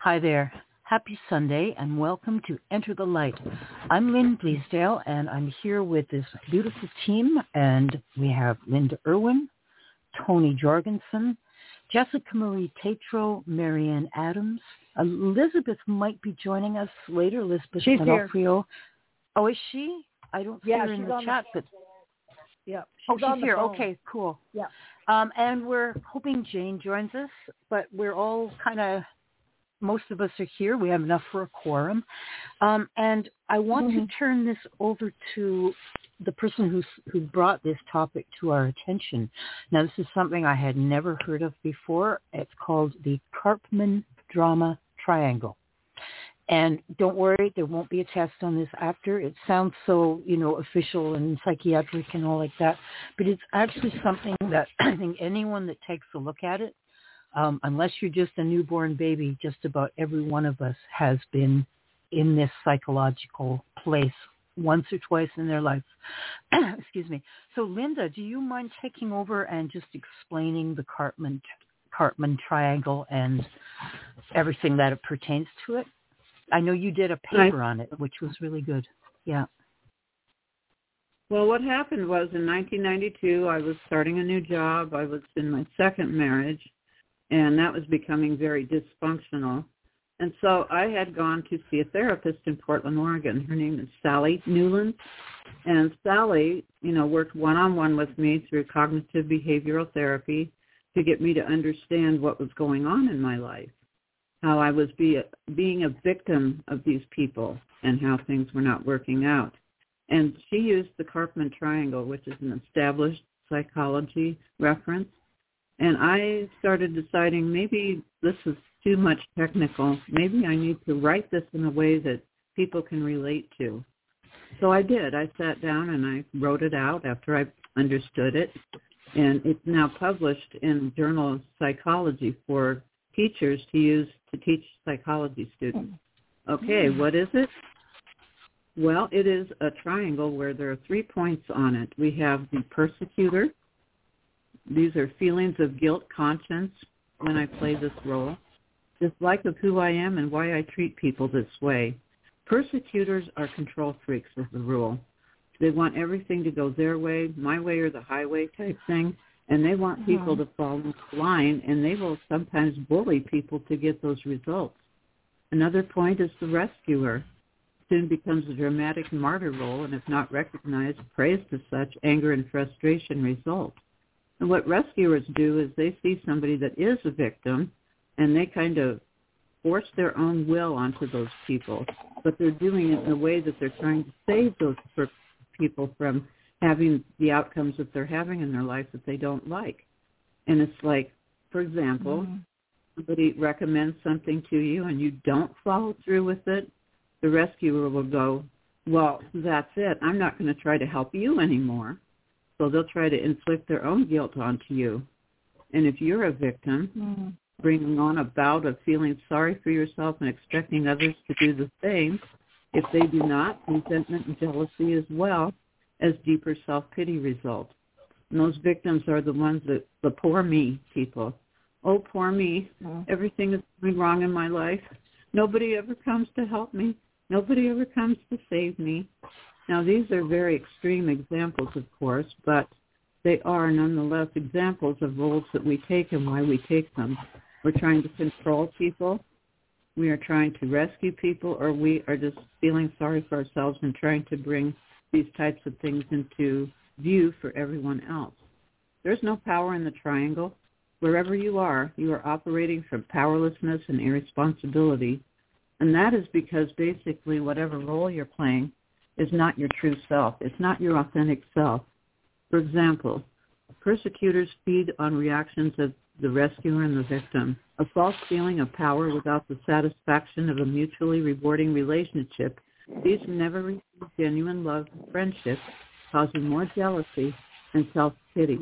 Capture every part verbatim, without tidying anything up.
Hi there. Happy Sunday and welcome to Enter the Light. I'm Lynn Bleasdale and I'm here with this beautiful team, and we have Linda Irwin, Tony Jorgensen, Jessica Marie Tatro, Marianne Adams. Elizabeth might be joining us later. Elizabeth She's Onofrio. here. Oh, is she? I don't see yeah, her in the chat, the, but yeah, she's oh, she's on the here. phone. Okay, cool. Yeah. Um, and we're hoping Jane joins us, but we're all kind of, most of us are here. We have enough for a quorum. Um, and I want mm-hmm. to turn this over to the person who's, who brought this topic to our attention. Now, this is something I had never heard of before. It's called the Karpman Drama Triangle. And don't worry, there won't be a test on this after. It sounds so, you know, official and psychiatric and all like that. But it's actually something that I think anyone that takes a look at it, um, unless you're just a newborn baby, just about every one of us has been in this psychological place once or twice in their life. Excuse me. So, Linda, do you mind taking over and just explaining the Karpman, Karpman Triangle and everything that it pertains to it? I know you did a paper on it, which was really good. Yeah. Well, what happened was in nineteen ninety-two, I was starting a new job. I was in my second marriage, and that was becoming very dysfunctional. And so I had gone to see a therapist in Portland, Oregon. Her name is Sally Newland. And Sally, you know, worked one-on-one with me through cognitive behavioral therapy to get me to understand what was going on in my life, how I was be a, being a victim of these people and how things were not working out. And she used the Karpman Triangle, which is an established psychology reference. And I started deciding maybe this is too much technical. Maybe I need to write this in a way that people can relate to. So I did. I sat down and I wrote it out after I understood it. And it's now published in the Journal of Psychology for teachers to use to teach psychology students. Okay, what is it? Well, it is a triangle where there are three points on it. We have the persecutor. These are feelings of guilt, conscience when I play this role, dislike of who I am and why I treat people this way. Persecutors are control freaks, as the rule. They want everything to go their way, my way or the highway type thing. And they want people to fall in line, and they will sometimes bully people to get those results. Another point is the rescuer. Soon becomes a dramatic martyr role, and if not recognized, praised as such, anger and frustration result. And what rescuers do is they see somebody that is a victim, and they kind of force their own will onto those people. But they're doing it in a way that they're trying to save those people from having the outcomes that they're having in their life that they don't like. And it's like, for example, mm-hmm. somebody recommends something to you and you don't follow through with it, the rescuer will go, well, that's it. I'm not going to try to help you anymore. So they'll try to inflict their own guilt onto you. And if you're a victim, mm-hmm. bringing on a bout of feeling sorry for yourself and expecting others to do the same, if they do not, resentment and jealousy as well, as deeper self-pity result. And those victims are the ones that, the poor me people. Oh, poor me. Mm-hmm. Everything is going wrong in my life. Nobody ever comes to help me. Nobody ever comes to save me. Now, these are very extreme examples, of course, but they are nonetheless examples of roles that we take and why we take them. We're trying to control people. We are trying to rescue people, or we are just feeling sorry for ourselves and trying to bring these types of things into view for everyone else. There's no power in the triangle. Wherever you are, you are operating from powerlessness and irresponsibility, and that is because basically whatever role you're playing is not your true self. It's not your authentic self. For example, persecutors feed on reactions of the rescuer and the victim, a false feeling of power without the satisfaction of a mutually rewarding relationship. These never receive genuine love and friendship, causing more jealousy and self-pity.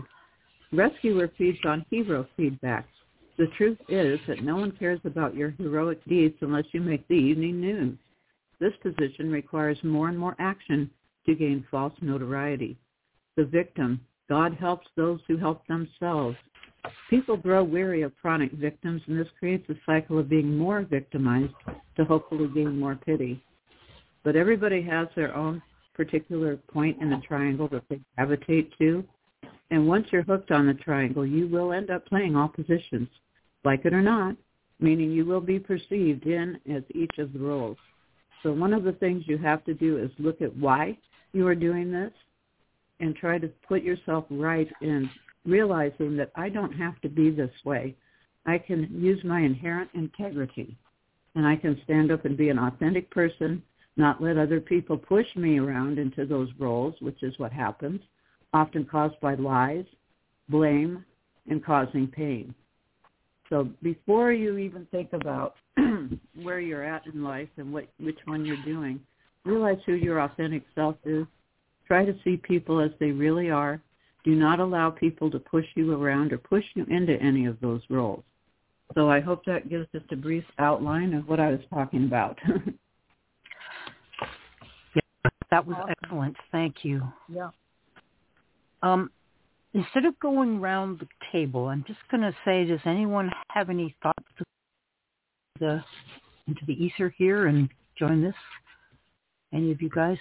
Rescuer feeds on hero feedback. The truth is that no one cares about your heroic deeds unless you make the evening news. This position requires more and more action to gain false notoriety. The victim, God helps those who help themselves. People grow weary of chronic victims, and this creates a cycle of being more victimized to hopefully gain more pity. But everybody has their own particular point in the triangle that they gravitate to. And once you're hooked on the triangle, you will end up playing all positions, like it or not, meaning you will be perceived in as each of the roles. So one of the things you have to do is look at why you are doing this and try to put yourself right in realizing that I don't have to be this way. I can use my inherent integrity, and I can stand up and be an authentic person, not let other people push me around into those roles, which is what happens, often caused by lies, blame, and causing pain. So before you even think about where you're at in life and what which one you're doing, realize who your authentic self is. Try to see people as they really are. Do not allow people to push you around or push you into any of those roles. So I hope that gives just a brief outline of what I was talking about. Yeah, that was awesome. Excellent. Thank you. Yeah. Um, instead of going around the table, I'm just going to say, does anyone have any thoughts to the, into the ether here and join this? Any of you guys?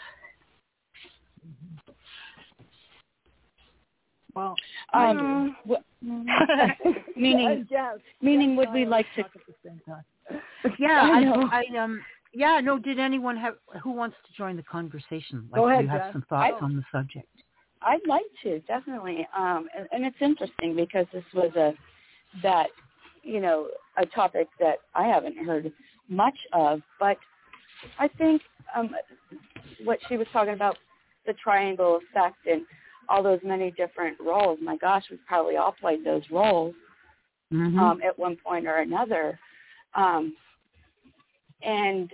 Well, um, w- meaning, yes, meaning, yes, would we like to? At the same time. Yeah, I I, know. I um, yeah, no. Did anyone have who wants to join the conversation? Like, Go ahead, do you have Jess. some thoughts I- on the subject? I'd like to, definitely. Um, and, and it's interesting because this was a that you know a topic that I haven't heard much of, but I think um, what she was talking about, the triangle effect and all those many different roles. My gosh, we've probably all played those roles Mm-hmm. um, at one point or another. Um, and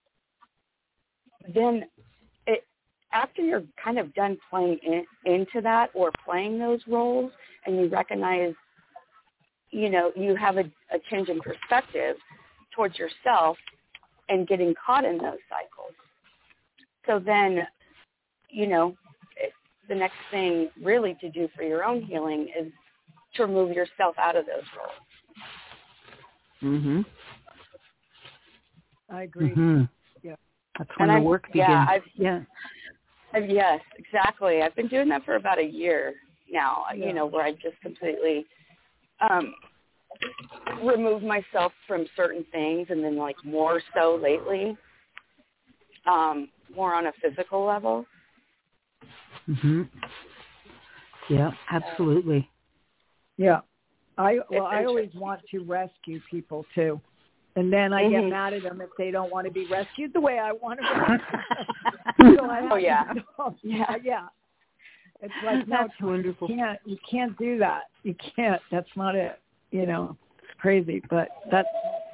then it, after you're kind of done playing in, into that or playing those roles and you recognize, you know, you have a, a change in perspective towards yourself and getting caught in those cycles. So then, you know, the next thing really to do for your own healing is to remove yourself out of those roles. Mm-hmm. I agree. Mm-hmm. Yeah. That's when And the I'm- work begins. yeah, I've- yeah. Uh, Yes, exactly. I've been doing that for about a year now, Yeah. you know, where I just completely um, remove myself from certain things and then like more so lately, um, more on a physical level. Mm-hmm. Yeah, absolutely. Yeah. I well, It's I always want to rescue people too, and then I get Mhm. mad at them if they don't want to be rescued the way I want to be rescued. So I have Oh, yeah. to stop. Yeah. yeah. It's like no, That's wonderful. you can't you can't do that. You can't. That's not it. You know, it's crazy, but that's.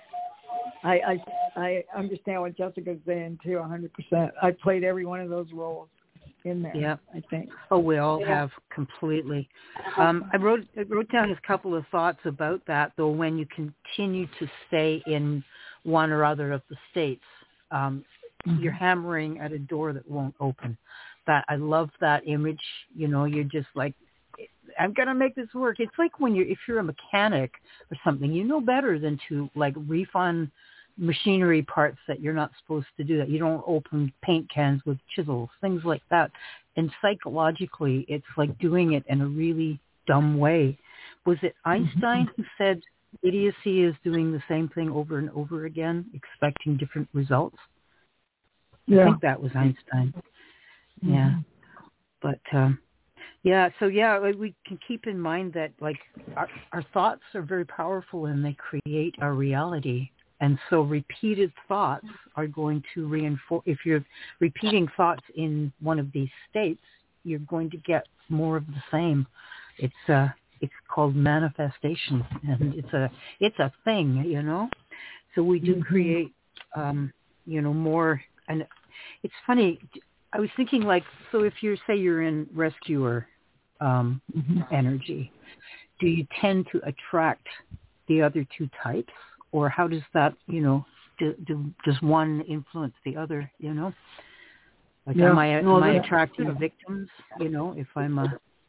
I I I understand what Jessica's saying too, a hundred percent. I played every one of those roles in there. Yeah. I think. Oh, we all Yeah. have completely. Um, I wrote I wrote down a couple of thoughts about that, though. When you continue to stay in one or other of the states, um, Mm-hmm. you're hammering at a door that won't open. That I love that image. You know, you're just like, I'm gonna make this work. It's like when you're if you're a mechanic or something, you know better than to like refund machinery parts that you're not supposed to do. That you don't open paint cans with chisels, things like that. And psychologically, it's like doing it in a really dumb way. Was it Einstein who said idiocy is doing the same thing over and over again, expecting different results? Yeah. I think that was Einstein. Mm-hmm. Yeah. But, um, yeah, so yeah, we can keep in mind that like our, our thoughts are very powerful and they create our reality. And so repeated thoughts are going to reinforce, if you're repeating thoughts in one of these states, you're going to get more of the same. It's uh it's called manifestation, and it's a, it's a thing, you know? So we do create, um, you know, more, and it's funny, I was thinking like, so if you say you're in rescuer um, Mm-hmm. energy, do you tend to attract the other two types? Or how does that, you know, do, do, does one influence the other, you know? Like, Yeah. am I, No, am I that- attracting victims, you know, if I'm a,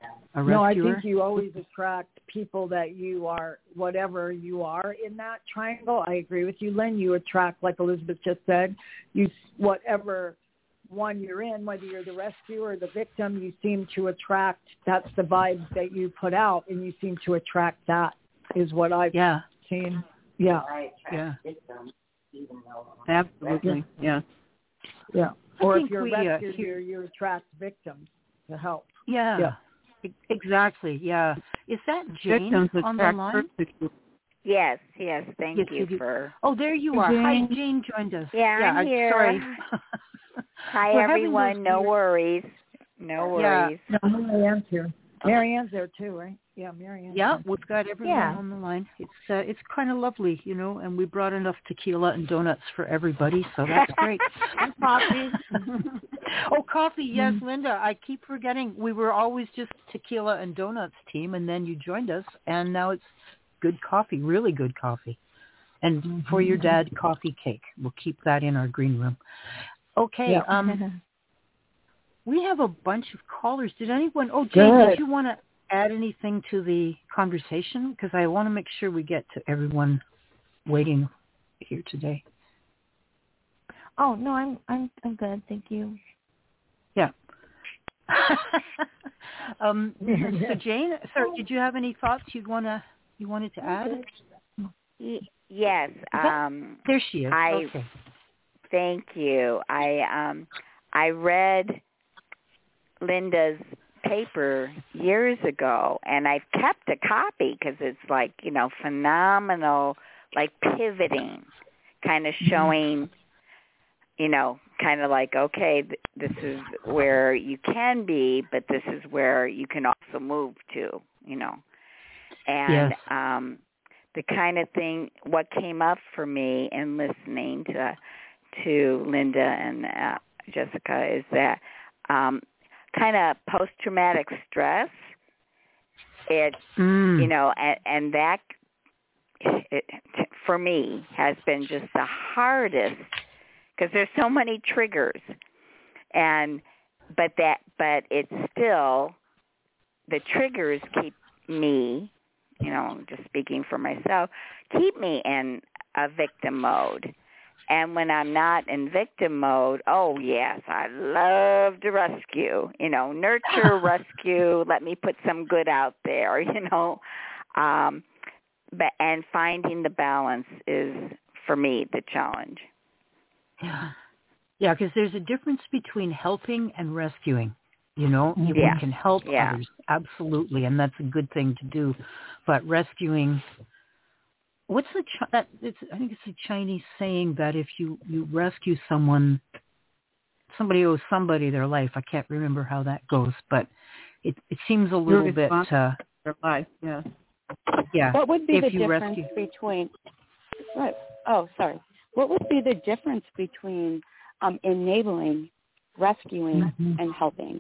a No, I rescuer? think you always attract people that you are, whatever you are in that triangle. I agree with you, Lynn. You attract, like Elizabeth just said, you whatever one you're in, whether you're the rescuer or the victim, you seem to attract, that's the vibes that you put out, and you seem to attract that, is what I've Yeah. seen. Yeah. Yeah. Absolutely. Yeah. Yeah. I Or think if you're we, a uh, rescuer, hear- you attract victims to help. Yeah. Yeah. E- Exactly. Yeah. Is that Jane Victims on the attract line? persecutors. Yes, yes. Thank Yes, you you do. for. Oh, there you are. Hi, Jane. Jane joined us. Yeah, yeah I'm I'm here. sorry. Hi, We're having everyone. those No weird- worries. No Yeah. worries. No, Marianne's here. Marianne's there too, right? Yeah, Marianne's Yeah, there. we've got everyone Yeah. on the line. It's uh, it's kind of lovely, you know, and we brought enough tequila and donuts for everybody, so that's great. And coffee. Oh, coffee, yes, Linda. I keep forgetting. We were always just tequila and donuts team, and then you joined us, and now it's good coffee, really good coffee. And for your dad, coffee cake. We'll keep that in our green room. Okay. Yeah. Um, we have a bunch of callers. Did anyone? Oh, Jane, Good. did you want to add anything to the conversation? Because I want to make sure we get to everyone waiting here today. Oh no, I'm I'm I'm good, thank you. Yeah. um, so Jane, sorry, did you have any thoughts you'd wanna you wanted to add? Y- yes. Um, There she is. I okay. thank you. I um I read Linda's paper years ago, and I've kept a copy because it's like, you know, phenomenal, like pivoting, kind of showing, you know, kind of like, okay, th- this is where you can be, but this is where you can also move to, you know. And Yes. um, the kind of thing, what came up for me in listening to to Linda and uh, Jessica is that um, kind of post-traumatic stress. It, Mm. you know, and, and that it, for me has been just the hardest because there's so many triggers, and but that but it's still the triggers keep me, you know, just speaking for myself, keep me in a victim mode. And when I'm not in victim mode, oh, yes, I love to rescue, you know, nurture, rescue, let me put some good out there, you know. Um, but, and finding the balance is, for me, the challenge. Yeah. Yeah, because there's a difference between helping and rescuing. You know, you Yeah. can help Yeah. others, absolutely, and that's a good thing to do. But rescuing, what's the Ch- that? It's, I think it's a Chinese saying that if you you rescue someone, somebody owes somebody their life. I can't remember how that goes, but it it seems a little bit. Uh, Their life, yes. yeah. What would be if the you difference rescue. between? What? Oh, sorry. What would be the difference between um, enabling, rescuing, Mhm. and helping?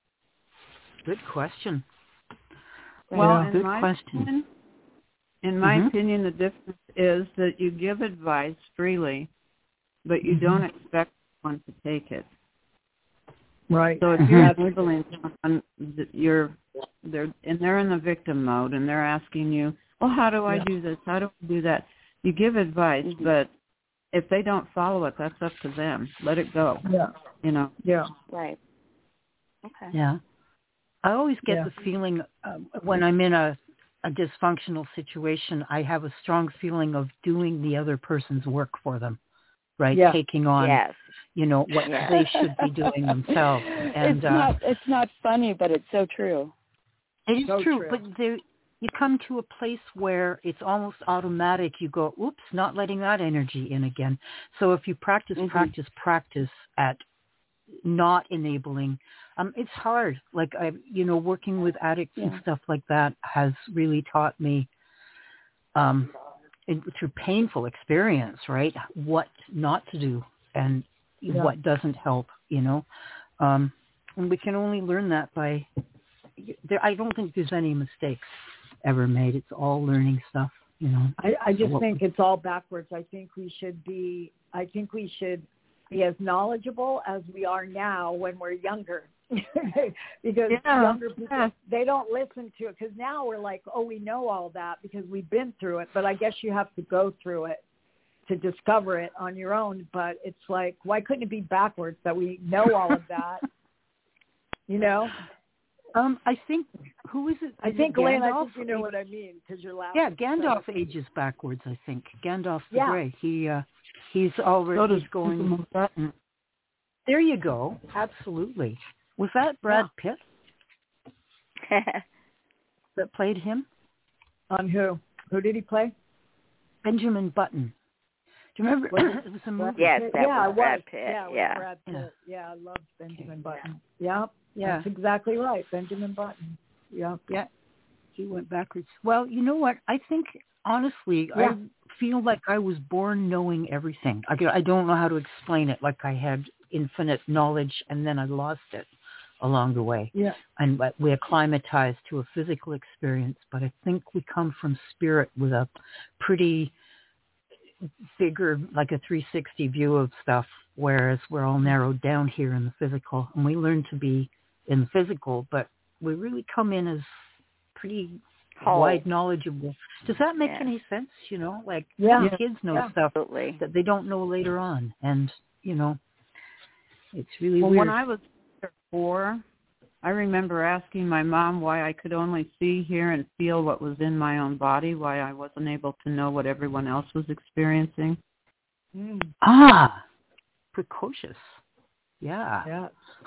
Good question. Well, Yeah. in Good my question. opinion, in my Mhm. opinion, the difference is that you give advice freely, but you Mhm. don't expect one to take it. Right. So if you're Mhm. enabling someone, th- you're they're and they're in the victim mode, and they're asking you, "Well, how do I Yeah. do this? How do I do that?" You give advice, Mhm. but if they don't follow it, that's up to them. Let it go. Yeah. You know. Yeah. Right. Okay. Yeah. I always get Yeah. the feeling uh, when I'm in a, a dysfunctional situation, I have a strong feeling of doing the other person's work for them, right? Yeah. Taking on, Yes. you know, what Yeah. they should be doing themselves. And it's uh, not. It's not funny, but it's so true. it is So true, true. but there, you come to a place where it's almost automatic. You go, oops, not letting that energy in again. So if you practice, Mhm. practice, practice at not enabling, um, it's hard. Like I, you know, working with addicts Yeah. and stuff like that has really taught me, um, in, through painful experience, right, what not to do and Yeah. what doesn't help. You know, um, and we can only learn that by. There, I don't think there's any mistakes ever made. It's all learning stuff. You know. I, I just So think it's all backwards. I think we should be. I think we should be as knowledgeable as we are now when we're younger. because yeah, younger people, yeah. they don't listen to it. Because now we're like, oh, we know all that because we've been through it. But I guess you have to go through it to discover it on your own. But it's like, why couldn't it be backwards that we know all of that? You know? Um, I think, who is it? Is I think, it Elaine, I Gandalf? think you know what I mean because you're laughing. Yeah, Gandalf so. ages backwards, I think. Gandalf the yeah. Grey. He, uh, he's already so he's going. Button. There you go. Absolutely. Was that Brad yeah. Pitt that played him? On who? Who did he play? Benjamin Button. Do you remember? It was a movie. Yes, that yeah, was Brad Pitt. Yeah, it was yeah. Brad Pitt. Yeah. yeah, I love Benjamin okay. Button. Yeah. Yeah. That's exactly right. Benjamin Button. Yeah. Yeah. He went backwards. Well, you know what? I think, honestly, yeah. I feel like I was born knowing everything. I, I don't know how to explain it, like I had infinite knowledge and then I lost it along the way. Yeah. And we acclimatized to a physical experience, but I think we come from spirit with a pretty bigger, like a three sixty view of stuff, whereas we're all narrowed down here in the physical. And we learn to be in the physical, but we really come in as pretty Whole. wide knowledgeable. Does that make yeah. any sense? You know, like yeah. some kids know yeah. stuff Absolutely. that they don't know later on. And, you know, it's really well, weird. When I was four, I remember asking my mom why I could only see, hear, and feel what was in my own body, why I wasn't able to know what everyone else was experiencing. Mm. Ah, precocious. Yeah. Yeah.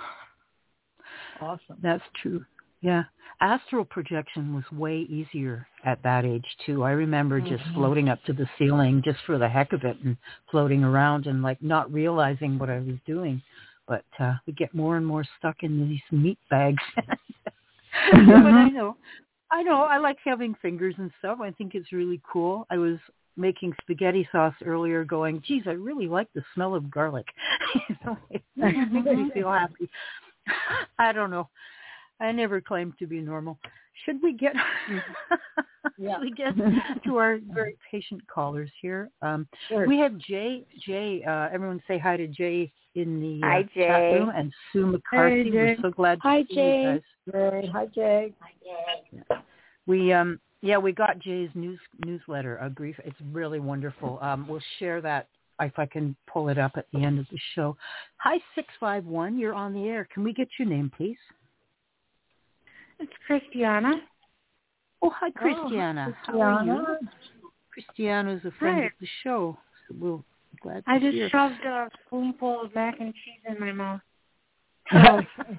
Awesome. That's true. Yeah. Astral projection was way easier at that age, too. I remember mm-hmm. just floating up to the ceiling just for the heck of it and floating around and, like, not realizing what I was doing. But uh, we get more and more stuck in these meat bags. But I know. I know. I like having fingers and stuff. I think it's really cool. I was making spaghetti sauce earlier going, geez, I really like the smell of garlic. You know, it makes me feel happy. I don't know. I never claimed to be normal. Should we get yeah. should we get to our very patient callers here? Um, sure. We have Jay. Jay, uh, everyone say hi to Jay in the uh, hi, Jay. chat room, and Sue McCarthy. Hey, We're so glad to hi, see Jay. you guys. Jay. Hi, Jay. Hi, Jay. Yeah. We um yeah we got Jay's news newsletter. A brief. It's really wonderful. Um, we'll share that if I can pull it up at the end of the show. Hi, six five one. You're on the air. Can we get your name, please? It's Christiana. Oh, hi, Christiana. Oh, How are you? Christiana is a friend hi. of the show, so we're glad to I just hear. shoved a spoonful of mac and cheese in my mouth. Oh.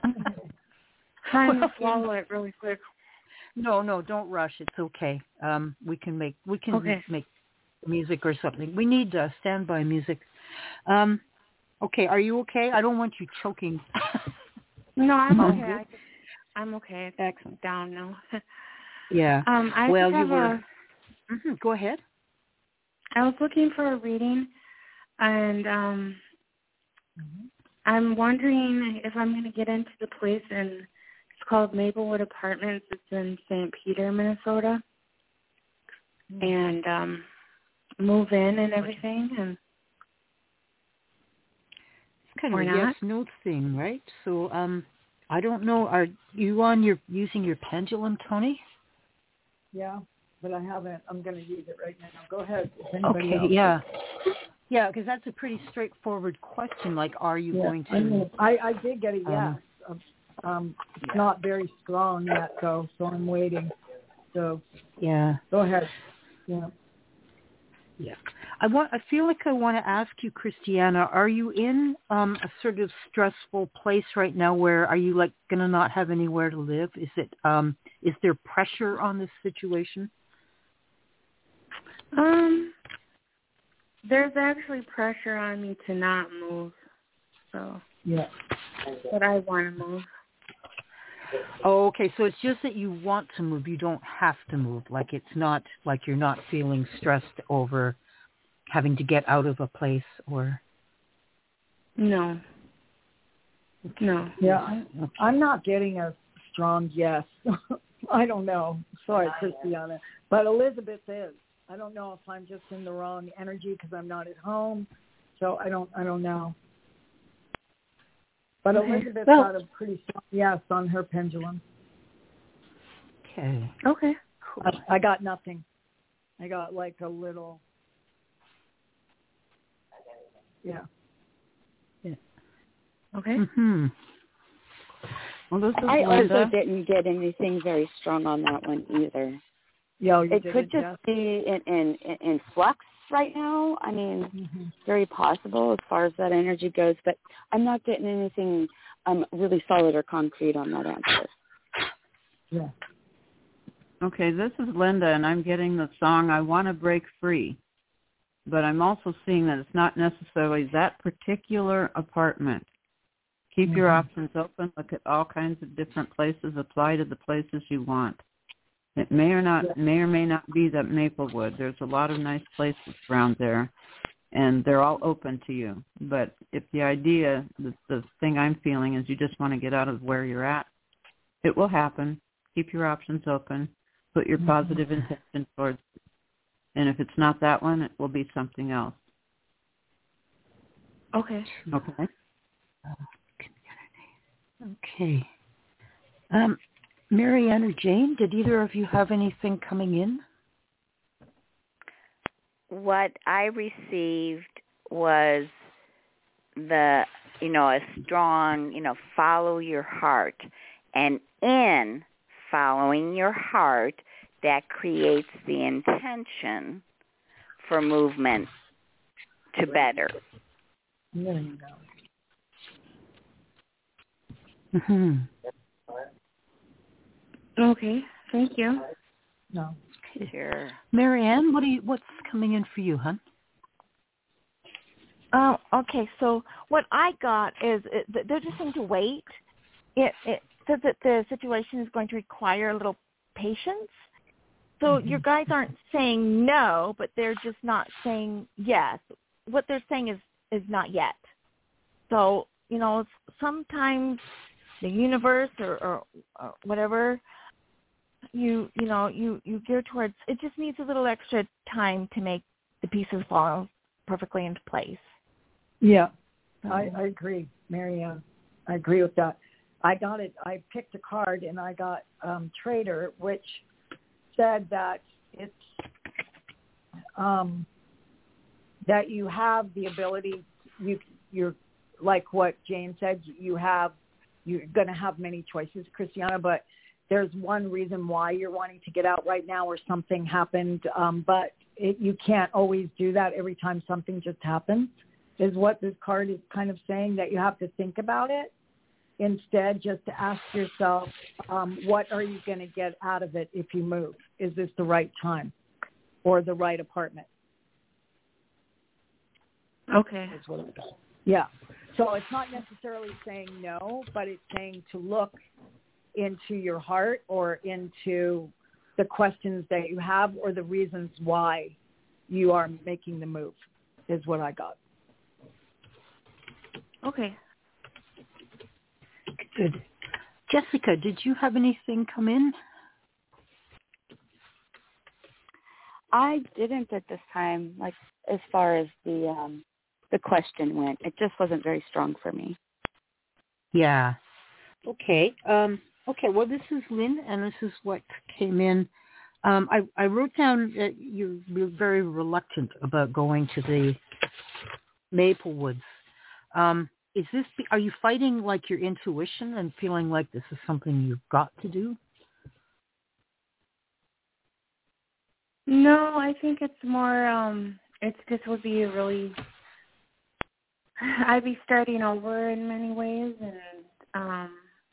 Trying to swallow it really quick. No, no, don't rush. It's okay. Um, we can make we can okay. make music or something. We need uh, standby music. Um, okay, are you okay? I don't want you choking. No, I'm okay. I just, I'm okay. It's Excellent. Down now. Yeah. Um, I well, just have you were. A, mm-hmm. Go ahead. I was looking for a reading, and um, Mm-hmm. I'm wondering if I'm going to get into the place, and it's called Maplewood Apartments. It's in Saint Peter, Minnesota, mm-hmm. and um, move in and everything, and it's kind of or a not. yes no thing, right? So, um, I don't know. Are you on your using your pendulum, Tony? Yeah, but I haven't. I'm going to use it right now. Go ahead. Okay. Else. Yeah. Yeah, because that's a pretty straightforward question. Like, are you yeah, going to? I, mean, I, I did get a yes. Um, um, it's yeah. not very strong yet, though, so I'm waiting. So yeah. Go ahead. Yeah. Yeah. I want. I feel like I want to ask you, Christiana. Are you in um, a sort of stressful place right now? Where are you like going to not have anywhere to live? Is it? Um, is there pressure on this situation? Um, there's actually pressure on me to not move. So yeah, but I want to move. Oh, okay. So it's just that you want to move. You don't have to move. Like it's not like you're not feeling stressed over having to get out of a place or. No. No. Yeah, I'm, okay. I'm not getting a strong yes. I don't know. Sorry, Christiana. But Elizabeth is. I don't know if I'm just in the wrong energy because I'm not at home. So I don't. I don't know. But Okay. Elizabeth Well, got a pretty strong yes on her pendulum. Okay. Okay. Cool. I, I got nothing. I got like a little. Yeah. Yeah. Okay. Mm-hmm. Well, this is I Linda. also didn't get anything very strong on that one either. Yeah, you It did could it, just Jess. be in, in, in flux right now. I mean, Mm-hmm. very possible as far as that energy goes, but I'm not getting anything um, really solid or concrete on that answer. Yeah. Okay, this is Linda, and I'm getting the song I Want to Break Free. But I'm also seeing that it's not necessarily that particular apartment. Keep mm-hmm. your options open. Look at all kinds of different places. Apply to the places you want. It may or not, yeah. may or may not be that Maplewood. There's a lot of nice places around there, and they're all open to you. But if the idea, the, the thing I'm feeling is you just want to get out of where you're at, it will happen. Keep your options open. Put your positive mm-hmm. intention towards it. And if it's not that one, it will be something else. Okay. Okay. Okay. Um, Marianne or Jane, did either of you have anything coming in? What I received was the, you know, a strong, you know, follow your heart. And in following your heart, that creates the intention for movement to better. There you go. Mm-hmm. Okay, thank you. No. Sure. Marianne, what do you, what's coming in for you, hon? Oh, okay. So what I got is it, they're just saying to wait. It, it says that the situation is going to require a little patience. So mm-hmm. your guys aren't saying no, but they're just not saying yes. What they're saying is, is not yet. So, you know, sometimes the universe or, or, or whatever, you you know, you, you gear towards, it just needs a little extra time to make the pieces fall perfectly into place. Yeah, I, I agree, Marianne. I agree with that. I got it. I picked a card and I got um, Trader, which said that it's um, that you have the ability. You you're like what Jane said. You have you're going to have many choices, Christiana, but there's one reason why you're wanting to get out right now, or something happened. Um, but it, you can't always do that every time something just happens. Is what this card is kind of saying, that you have to think about it. Instead, just to ask yourself, um, what are you going to get out of it if you move? Is this the right time or the right apartment? Okay. That's what it is. Yeah. So it's not necessarily saying no, but it's saying to look into your heart or into the questions that you have or the reasons why you are making the move, is what I got. Okay. Good. Jessica, did you have anything come in? I didn't at this time, like as far as the um, the question went. It just wasn't very strong for me. Yeah. Okay. Um, okay, well, this is Lynn, and this is what came in. Um, I, I wrote down that you're very reluctant about going to the Maplewoods. Um, is this, are you fighting like your intuition and feeling like this is something you've got to do? No, I think it's more, um, it's just would be a really, I'd be starting over in many ways, and um,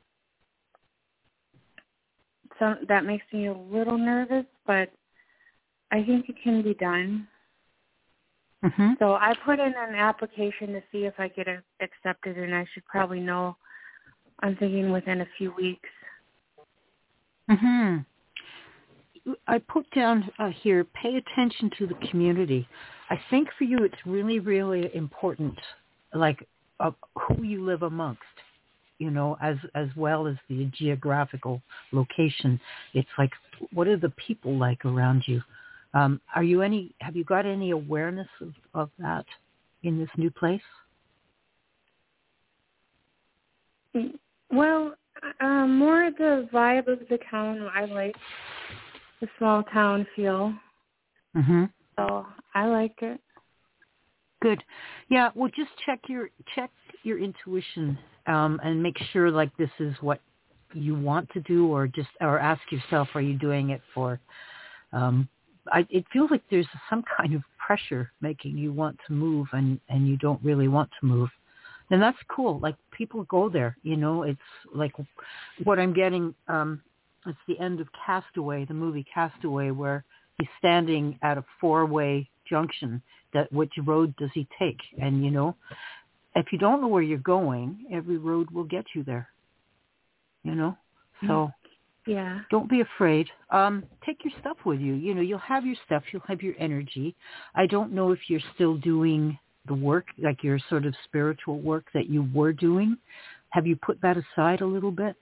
so that makes me a little nervous, but I think it can be done. Mm-hmm. So I put in an application to see if I get a, accepted, and I should probably know, I'm thinking within a few weeks. Mm-hmm. I put down uh, here, pay attention to the community. I think for you it's really, really important, like uh, who you live amongst, you know, as as well as the geographical location. It's like, what are the people like around you? Um, are you any? Have you got any awareness of, of that in this new place? Well, um, more the vibe of the town. I like the small town feel. Mm-hmm. So I like it. Good. Yeah, well, just check your check your intuition um, and make sure like this is what you want to do, or just or ask yourself, are you doing it for? Um, I, it feels like there's some kind of pressure making you want to move, and, and you don't really want to move. And that's cool. Like people go there, you know. It's like what I'm getting. Um, it's the end of Castaway, the movie Castaway, where he's standing at a four-way junction. That which road does he take? And you know, if you don't know where you're going, every road will get you there. You know, so yeah, don't be afraid. Um, take your stuff with you. You know, you'll have your stuff. You'll have your energy. I don't know if you're still doing the work, like your sort of spiritual work that you were doing. Have you put that aside a little bit?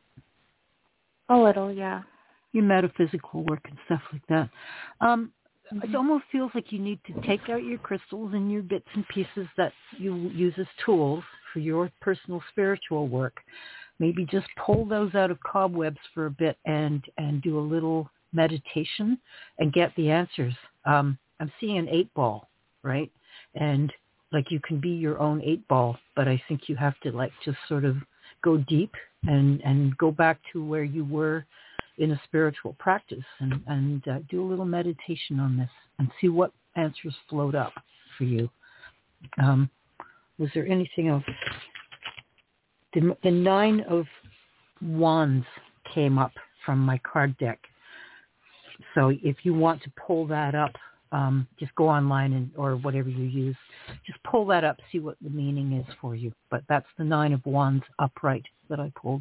A little, yeah. Your metaphysical work and stuff like that. Um, It almost feels like you need to take out your crystals and your bits and pieces that you use as tools for your personal spiritual work. Maybe just pull those out of cobwebs for a bit and, and do a little meditation and get the answers. Um, I'm seeing an eight ball, right? And like you can be your own eight ball, but I think you have to like just sort of go deep and, and go back to where you were in a spiritual practice and, and uh, do a little meditation on this and see what answers float up for you. Um, was there anything else? The, the nine of wands came up from my card deck. So if you want to pull that up, um, just go online and or whatever you use. Just pull that up, see what the meaning is for you. But that's the nine of wands upright that I pulled.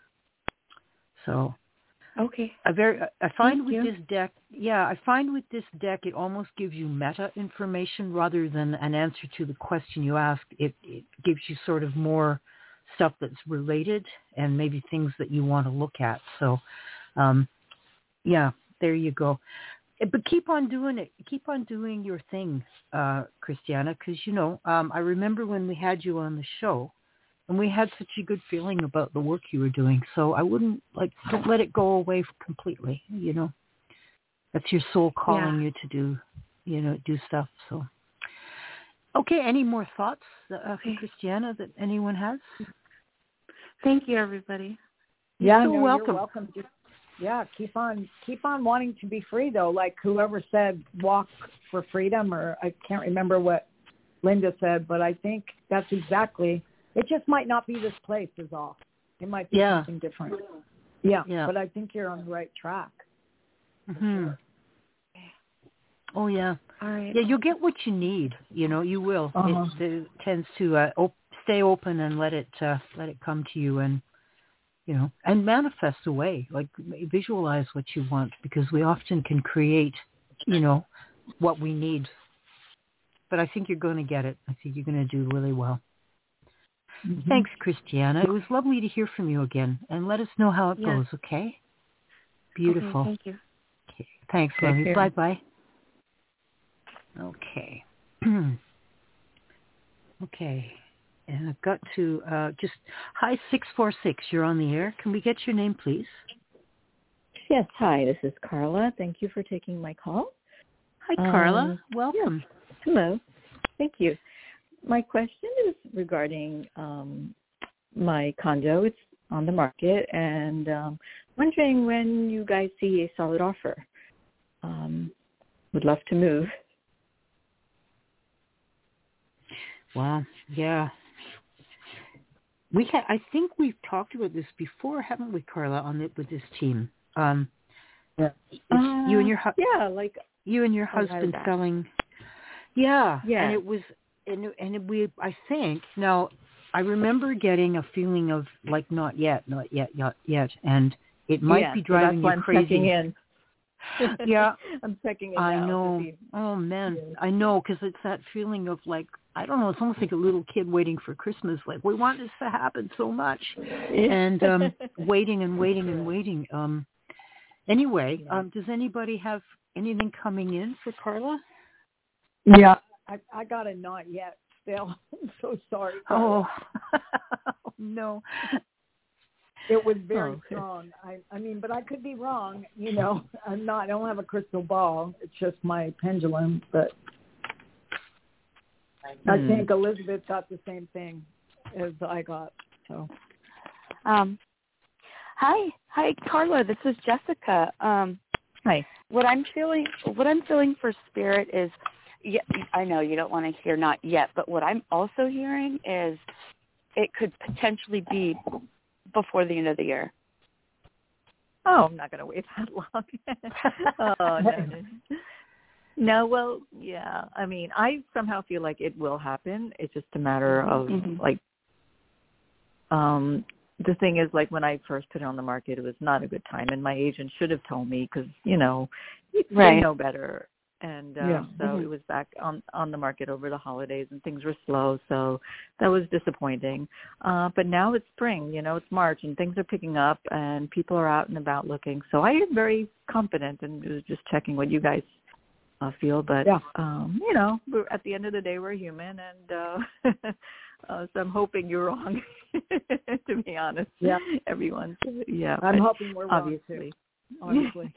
So okay. I very I find Thank with you. this deck, yeah, I find with this deck it almost gives you meta information rather than an answer to the question you ask. It it gives you sort of more stuff that's related and maybe things that you want to look at. So, um, yeah, there you go. But keep on doing it. Keep on doing your thing, uh, Christiana, because, you know, um, I remember when we had you on the show and we had such a good feeling about the work you were doing. So I wouldn't, like, don't let it go away completely, you know. That's your soul calling Yeah. you to do, you know, do stuff. So, okay, any more thoughts uh, for Christiana that anyone has? Thank you, everybody. Yeah, You're so no, welcome. You're welcome. Just, yeah, keep on, keep on wanting to be free, though. Like whoever said walk for freedom, or I can't remember what Linda said, but I think that's exactly. It just might not be this place, is all. It might be yeah. something different. Yeah, yeah, but I think you're on the right track. Mm-hmm. Oh yeah. All right. Yeah, you'll get what you need. You know, you will. Uh-huh. It, it tends to uh, op- stay open and let it uh, let it come to you, and you know, and manifest away. Like visualize what you want, because we often can create, you know, what we need. But I think you're going to get it. I think you're going to do really well. Mm-hmm. Thanks, Christiana. It was lovely to hear from you again, and let us know how it yes. goes. Okay. Beautiful. Okay, thank you. Okay. Thanks, love you. Bye bye. Okay. Okay. And I've got to uh, just, hi, six four six, you're on the air. Can we get your name, please? Yes, hi, this is Carla. Thank you for taking my call. Hi, Carla. Um, Welcome. Yes. Hello. Thank you. My question is regarding um, my condo. It's on the market, and um, wondering when you guys see a solid offer. Um, would love to move. Wow. Yeah. We ha- I think we've talked about this before, haven't we, Carla, on it with this team? Um, yeah. Uh, you and your hu- yeah, like you and your husband selling. Yeah. Yeah. And it was, and and we, I think now, I remember getting a feeling of like not yet, not yet, not yet, and it might yeah, be driving so that's you why crazy. I'm checking in. Yeah, I'm checking in. I now know. To see. Oh man, Yeah. I know, because it's that feeling of like, I don't know. It's almost like a little kid waiting for Christmas. Like we want this to happen so much, and um, waiting and waiting and waiting. Um, anyway, Yeah. um, does anybody have anything coming in for Carla? Yeah, I, I got a not yet still. I'm so sorry, Carla. Oh, no. It was very Oh. strong. I, I mean, but I could be wrong. You know, I'm not. I don't have a crystal ball. It's just my pendulum. But Hmm. I think Elizabeth got the same thing as I got. So, Um, hi, hi, Carla. This is Jessica. Um, Hi. what I'm feeling, what I'm feeling for Spirit is, yeah, I know you don't want to hear not yet, but what I'm also hearing is it could potentially be before the end of the year. Oh, I'm not going to wait that long. oh, no, no. No, well, yeah. I mean, I somehow feel like it will happen. It's just a matter of, Mhm. like, um, the thing is, like, when I first put it on the market, it was not a good time, and my agent should have told me because, you know, Right. they know better. And um, Yeah. so Mhm. it was back on, on the market over the holidays, and things were slow, so that was disappointing. Uh, but now it's spring, you know, it's March, and things are picking up, and people are out and about looking. So I am very confident, and was just checking what you guys uh, feel. But, Yeah. um, you know, we're, at the end of the day, we're human, and uh, uh, so I'm hoping you're wrong, to be honest. Yeah. Everyone's, yeah. I'm but hoping we're wrong, obviously. too. Honestly.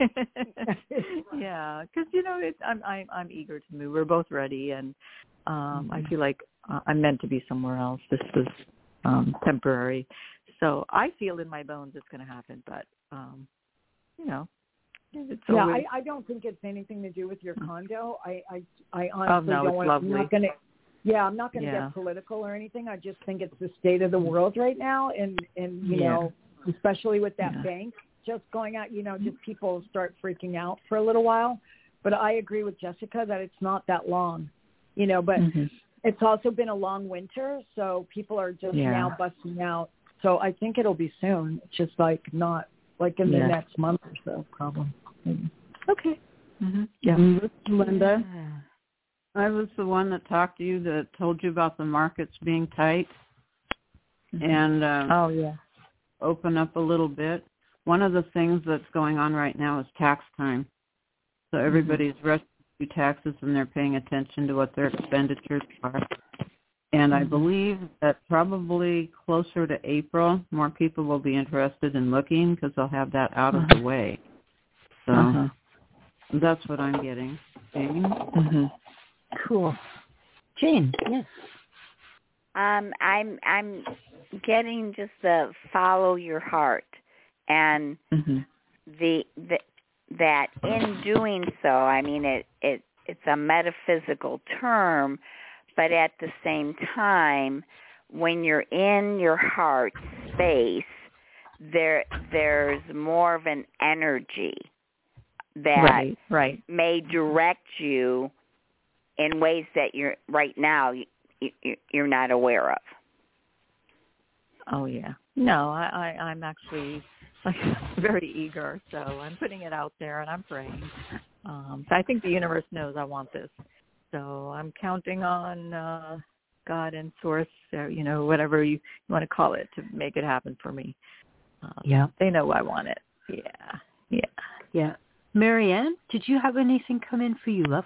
Yeah, because you know it's, I'm I'm I'm eager to move. We're both ready, and um, I feel like uh, I'm meant to be somewhere else. This was um, temporary, so I feel in my bones it's going to happen. But um, you know, it's Yeah, always, I, I don't think it's anything to do with your condo. I I, I oh honestly no, don't it's want. lovely. I'm not gonna. Yeah, I'm not going to Yeah. get political or anything. I just think it's the state of the world right now, and and you Yeah. know, especially with that Yeah. bank just going out, you know, just people start freaking out for a little while. But I agree with Jessica that it's not that long, you know, but Mm-hmm. it's also been a long winter, so people are just Yeah. now busting out. So I think it'll be soon. It's just like not like in Yeah. the next month or so, probably. Maybe. Okay. Mm-hmm. Yeah. And this is Linda. Yeah. I was the one that talked to you that told you about the markets being tight Mhm. and uh, Oh yeah. open up a little bit. One of the things that's going on right now is tax time. So everybody's rushing to do taxes and they're paying attention to what their expenditures are. And I believe that probably closer to April, more people will be interested in looking because they'll have that out of the way. So Uh-huh. that's what I'm getting. Jane? Mm-hmm. Cool. Jane, yes. Um, I'm I'm getting just the follow your heart, and Mm-hmm. the, the that in doing so, I mean it, it it's a metaphysical term, but at the same time, when you're in your heart space, there there's more of an energy that Right. Right. may direct you in ways that you're right now you, you, you're not aware of. Oh yeah. No, I, I I'm actually like very eager, so I'm putting it out there and I'm praying. Um, so I think the universe knows I want this, so I'm counting on uh, God and Source, or, you know, whatever you, you want to call it, to make it happen for me. Um, Yeah. They know I want it. Yeah. Yeah. Yeah. Marianne, did you have anything come in for you, love?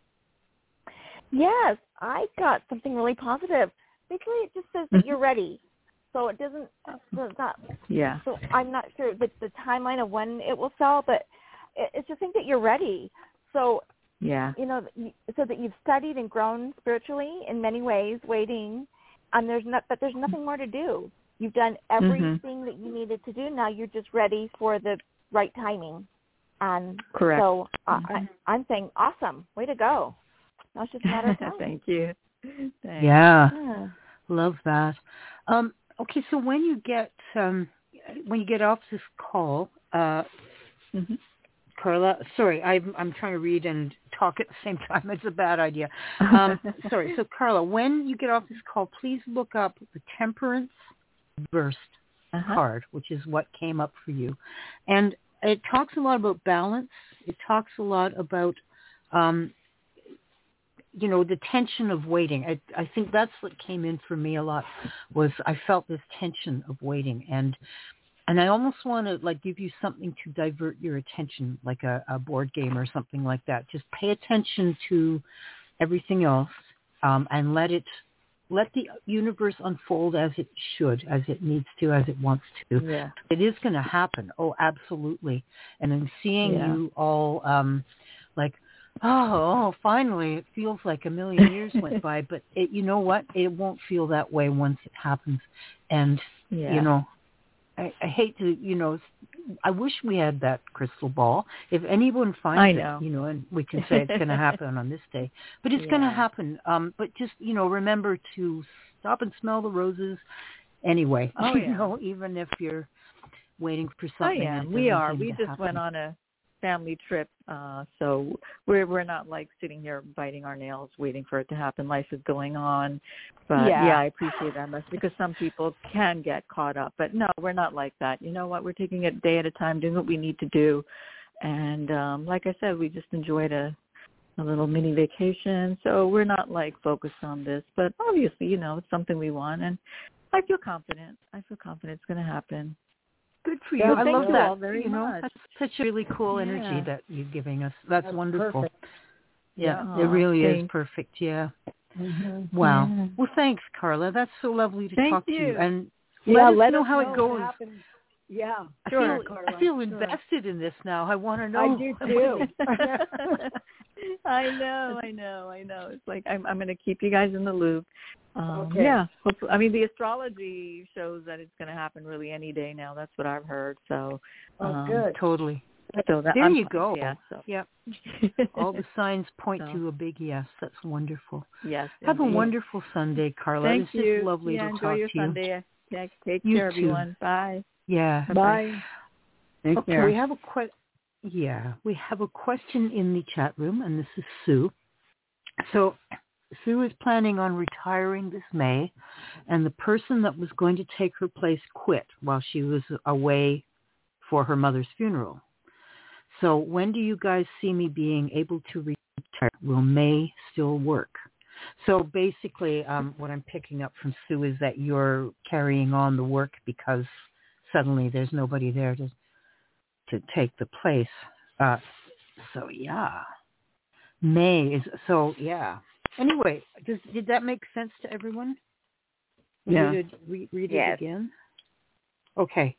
Yes, I got something really positive. Basically, it just says that you're ready. So it doesn't, does not, Yeah. so I'm not sure the, the timeline of when it will sell, but it, it's just think that you're ready. So, Yeah. you know, so that you've studied and grown spiritually in many ways, waiting, and there's not, but there's nothing more to do. You've done everything Mm-hmm. that you needed to do. Now you're just ready for the right timing. And Correct. so uh, Mm-hmm. I, I'm saying, awesome, way to go. Now it's just a matter of time. Thank you. Thanks. Yeah. Yeah. Love that. Um, okay, so when you get um, when you get off this call, uh, Mm-hmm. Carla, sorry, I'm I'm trying to read and talk at the same time. It's a bad idea. Um, sorry. So Carla, when you get off this call, please look up the Temperance Burst Uh-huh. card, which is what came up for you, and it talks a lot about balance. It talks a lot about um, you know, the tension of waiting. I, I think that's what came in for me a lot, was I felt this tension of waiting. And and I almost want to, like, give you something to divert your attention, like a, a board game or something like that. Just pay attention to everything else um, and let it let the universe unfold as it should, as it needs to, as it wants to. Yeah. It is going to happen. Oh, absolutely. And then seeing Yeah. you all um, like, oh, oh, finally, it feels like a million years went by. But it, you know what? It won't feel that way once it happens. And, Yeah. you know, I, I hate to, you know, I wish we had that crystal ball. If anyone finds I know. it, you know, and we can say it's going to happen on this day, but it's Yeah. going to happen. Um, but just, you know, remember to stop and smell the roses anyway. Oh, you yeah. know, even if you're waiting for I something. am. that We doesn't are. seem We to just happen. went on a family trip, uh, so we're we're not like sitting here biting our nails waiting for it to happen. Life is going on, but Yeah. yeah, I appreciate that much because some people can get caught up. But no, we're not like that. You know what? We're taking it day at a time, doing what we need to do, and um, like I said, we just enjoyed a a little mini vacation. So we're not like focused on this, but obviously, you know, it's something we want, and I feel confident. I feel confident it's going to happen. Good for you. Yeah, I thank love you that. all very you know, much. that's such a really cool Yeah. energy that you're giving us. That's, That's wonderful. perfect. Yeah, Yeah. it really is Thanks. perfect. Yeah. Mm-hmm. Wow. Yeah. Well, thanks, Carla. That's so lovely to Thank talk to you. you. And Yeah, let us let know us how know it goes. what happens. Yeah, I sure, feel Carla. I feel Sure. invested in this now. I want to know. I do too. I know, I know, I know. It's like I'm I'm going to keep you guys in the loop. Um, Okay. Yeah, hopefully, I mean the astrology shows that it's going to happen really any day now. That's what I've heard. So, Oh, um, good. Totally. So that, There I'm you fine. go. Yeah. So. Yep. All the signs point So. to a big yes. That's wonderful. Yes. Have indeed. a wonderful Sunday, Carla. Thank it's you. just lovely yeah, to enjoy talk your to you. Sunday. Yeah, take You care, too. everyone. Bye. Yeah. Bye. Take Okay, care. we have a que- yeah, we have a question in the chat room, and this is Sue. So Sue is planning on retiring this May, and the person that was going to take her place quit while she was away for her mother's funeral. So when do you guys see me being able to retire? Will May still work? So basically, um, what I'm picking up from Sue is that you're carrying on the work because suddenly there's nobody there to to take the place. Uh, so yeah, May is so yeah. Anyway, does did that make sense to everyone? Yeah. Read it, re- read Yes. it again. Okay.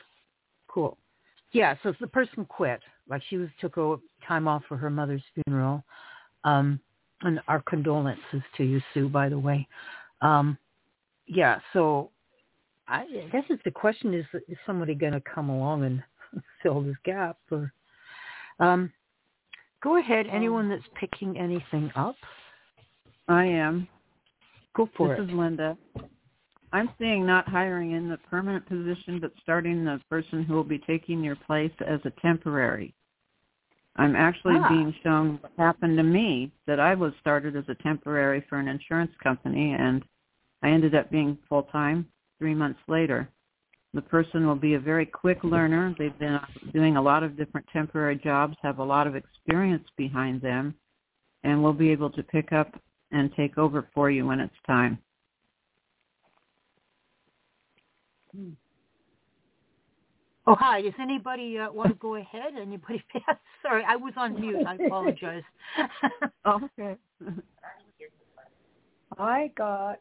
Cool. Yeah. So the person quit. Like she was took a time off for her mother's funeral. Um, and our condolences to you, Sue. By the way. Um, yeah. So I guess it's the question is is somebody going to come along and fill this gap? Or um, go ahead. Anyone that's picking anything up, I am. go for this it. This is Linda. I'm seeing not hiring in the permanent position, but starting the person who will be taking your place as a temporary. I'm actually Ah. being shown what happened to me, that I was started as a temporary for an insurance company, and I ended up being full-time three months later. The person will be a very quick learner. They've been doing a lot of different temporary jobs, have a lot of experience behind them, and will be able to pick up and take over for you when it's time. Oh, hi. Does anybody uh, want to go ahead? Anybody? Sorry, I was on mute. I apologize. Oh, okay. I got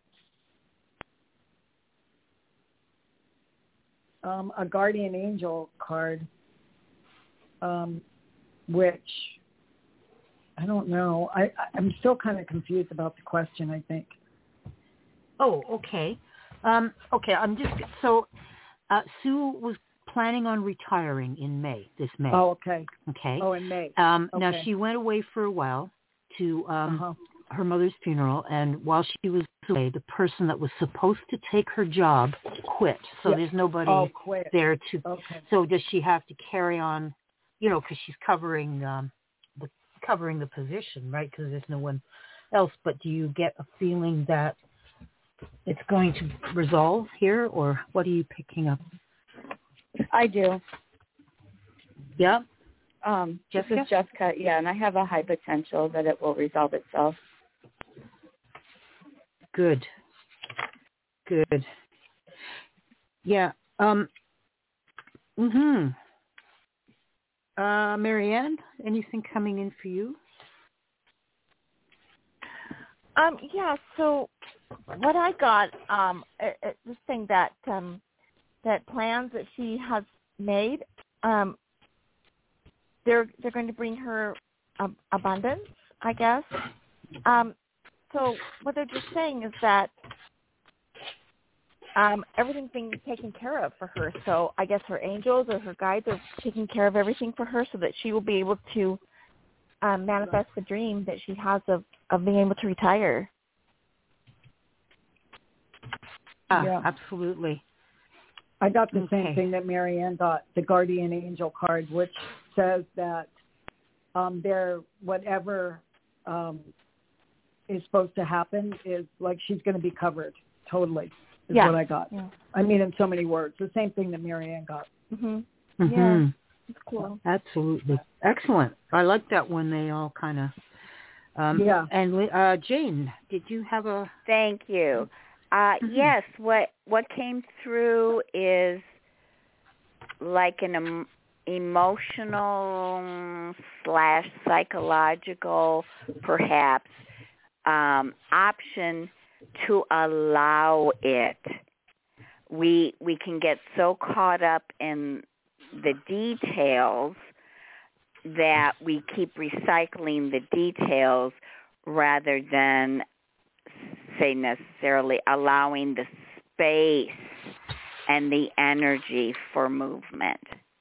um, a guardian angel card, um, which I don't know. I, I'm still kind of confused about the question, I think. Oh, okay. Um, okay, I'm just, so uh, Sue was planning on retiring in May, this May. Oh, okay. Okay. Oh, in May. Um, Now, Okay. she went away for a while to um, Uh-huh. her mother's funeral, and while she was away, the person that was supposed to take her job quit. So Yeah. there's nobody Oh, quit. there to, Okay. so does she have to carry on, you know, because she's covering um, the covering the position, right? Because there's no one else. But do you get a feeling that it's going to resolve here, or what are you picking up? I do. Yeah. Um, Jessica? This is Jessica, yeah, and I have a high potential that it will resolve itself. Good. Good. Yeah. Um. Mhm. Uh, Marianne, anything coming in for you? Um, yeah, so what I got, um, it, it, this thing that um, that plans that she has made, um, they're they're going to bring her um, abundance, I guess. Um, so what they're just saying is that um, everything's being taken care of for her. So I guess her angels or her guides are taking care of everything for her, so that she will be able to um, manifest the dream that she has of, of being able to retire. Yeah, Yeah. absolutely. I got the Okay. same thing that Marianne got, the guardian angel card, which says that um, there, whatever um, is supposed to happen is like she's going to be covered totally. Is Yeah. what I got. Yeah. I mean, in so many words, the same thing that Marianne got. Mhm. Mm-hmm. Yeah. It's cool. Absolutely. Excellent. I like that when they all kind of. Um, Yeah. And uh, Jane, did you have a? Thank you. Uh, Mhm. Yes, what what came through is like an em- emotional slash psychological, perhaps, um, option to allow it. We we can get so caught up in the details that we keep recycling the details rather than, say, necessarily allowing the space and the energy for movement.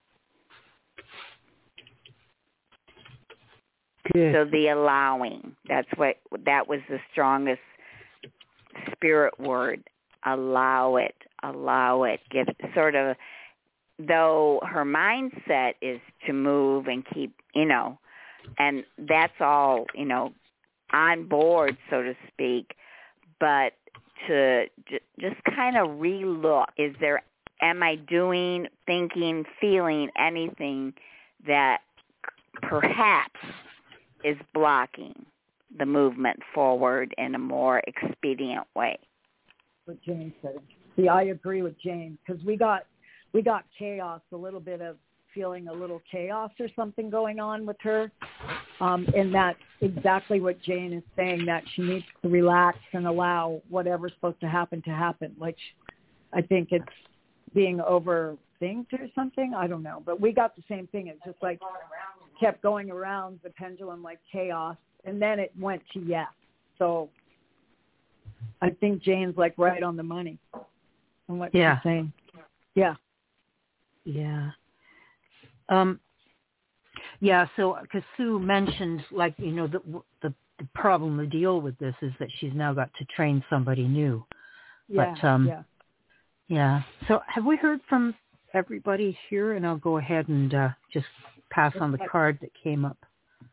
Good. So the allowing, that's what, that was the strongest spirit word. Allow it, allow it. Give sort of, though her mindset is to move and keep, you know, and that's all, you know, on board, so to speak, but to j- just kind of relook, is there, am I doing, thinking, feeling anything that perhaps is blocking the movement forward in a more expedient way? What Jane said. See, I agree with Jane because we got we got chaos, a little bit of feeling a little chaos or something going on with her, um, and that's exactly what Jane is saying, that she needs to relax and allow whatever's supposed to happen to happen. Like, I think it's being overthinked or something. I don't know, but we got the same thing. It's just like kept going around the pendulum like chaos, and then it went to yes. So I think Jane's like right on the money on what Yeah. she's saying. Yeah. Yeah. Um, yeah, so because Sue mentioned, like, you know, the, the the problem, the deal with this is that she's now got to train somebody new. Yeah. But, um, yeah. Yeah. So have we heard from everybody here? And I'll go ahead and uh, just pass on the card that came up.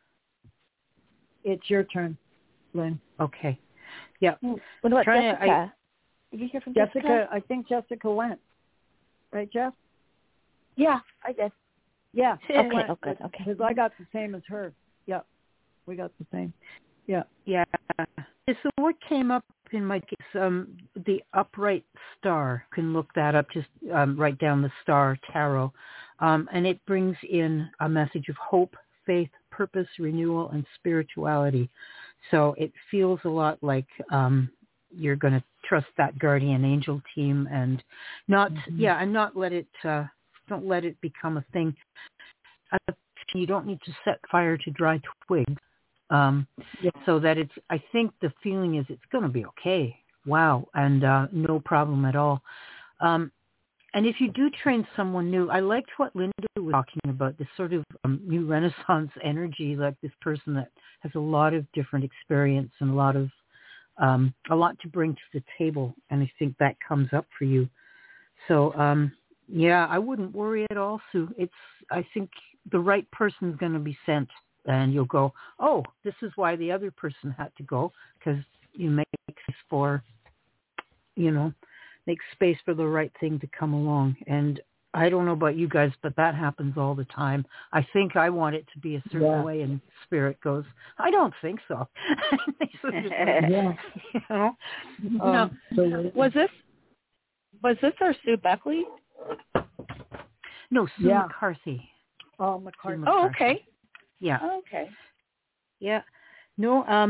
It's your turn, Lynn. Okay. Yeah. What about Trying Jessica? to, I, Did you hear from Jessica, Jessica? I think Jessica went. Right, Jeff? Yeah, I did. Yeah. Okay, oh, good, okay. Because I got the same as her. Yeah. We got the same. Yeah. Yeah. So what came up in my case, um, the upright star, can look that up, just um, write down the star tarot. Um, and it brings in a message of hope, faith, purpose, renewal, and spirituality. So it feels a lot like um, you're going to trust that guardian angel team and not, mm-hmm. yeah, and not let it, uh, don't let it become a thing. Uh, you don't need to set fire to dry twigs. Um, yeah. So that it's, I think the feeling is it's going to be okay. Wow. And uh, no problem at all. Um, and if you do train someone new, I liked what Linda was talking about, this sort of um, new Renaissance energy, like this person that has a lot of different experience and a lot of, um, a lot to bring to the table. And I think that comes up for you. So, um, yeah, I wouldn't worry at all, Sue. It's, I think the right person's going to be sent. And you'll go, oh, this is why the other person had to go, because you make space for, you know, make space for the right thing to come along. And I don't know about you guys, but that happens all the time. I think I want it to be a certain yeah. way, and spirit goes, I don't think so. yeah. You know? Um, no. Was this was this our Sue Beckley? No, Sue yeah. McCarthy. Oh, McCarthy. Sue McCarthy. Oh, okay. Yeah. Oh, okay. Yeah. No, um,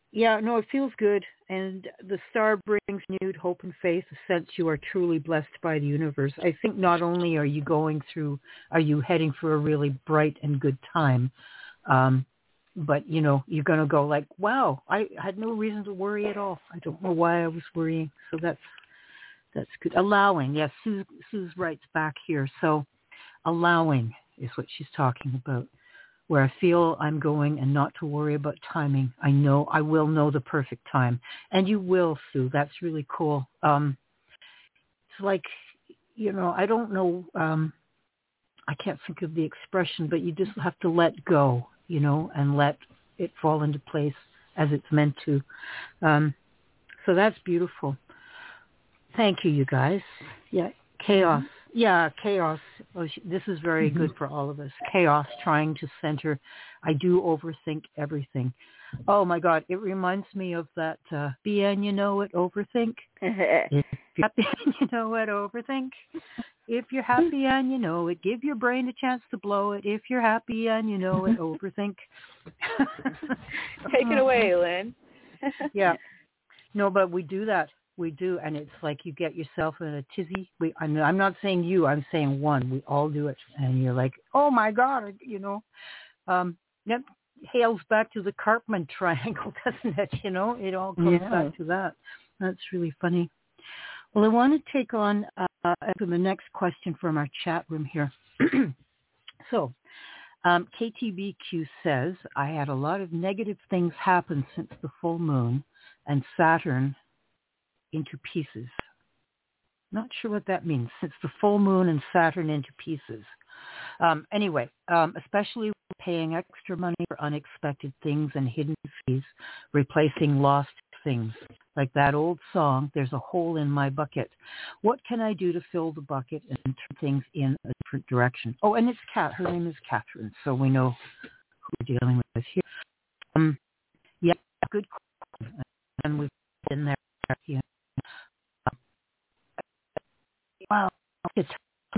Yeah, no, it feels good. And the star brings renewed hope and faith, a sense you are truly blessed by the universe. I think not only are you going through, are you heading for a really bright and good time, um, but, you know, you're going to go like, wow, I had no reason to worry at all. I don't know why I was worrying. So that's that's good. Allowing. Yes, Sue, Sue's writes back here. So allowing is what she's talking about, where I feel I'm going and not to worry about timing. I know I will know the perfect time. And you will, Sue. That's really cool. Um, it's like, you know, I don't know, um, I can't think of the expression, but you just have to let go, you know, and let it fall into place as it's meant to. Um, so that's beautiful. Thank you, you guys. Yeah, chaos. Yeah, chaos. Oh, this is very mm-hmm. good for all of us. Chaos, trying to center. I do overthink everything. Oh, my God. It reminds me of that uh, be and you know it, overthink. If you're happy and you know it, overthink. If you're happy and you know it, give your brain a chance to blow it. If you're happy and you know it, overthink. Take it away, Lynn. Yeah. No, but we do that. We do, and it's like you get yourself in a tizzy. We, I'm, I'm not saying you, I'm saying one. We all do it, and you're like, oh my God, you know. Um, that hails back to the Karpman triangle, doesn't it? You know, it all comes yeah. back to that. That's really funny. Well, I want to take on uh, the next question from our chat room here. So, um, K T B Q says, I had a lot of negative things happen since the full moon and Saturn into pieces. Not sure what that means. Since the full moon and Saturn into pieces. Um, anyway, um, especially paying extra money for unexpected things and hidden fees, replacing lost things. Like that old song, there's a hole in my bucket. What can I do to fill the bucket and turn things in a different direction? Oh, and it's Kat. Her name is Catherine, so we know who we're dealing with here. Um, yeah, good question. And we've been there. Yeah. Wow, it's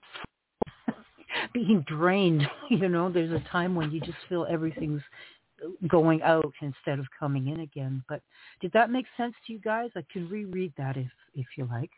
being drained. You know, there's a time when you just feel everything's going out instead of coming in again. But did that make sense to you guys? I can reread that if if you like.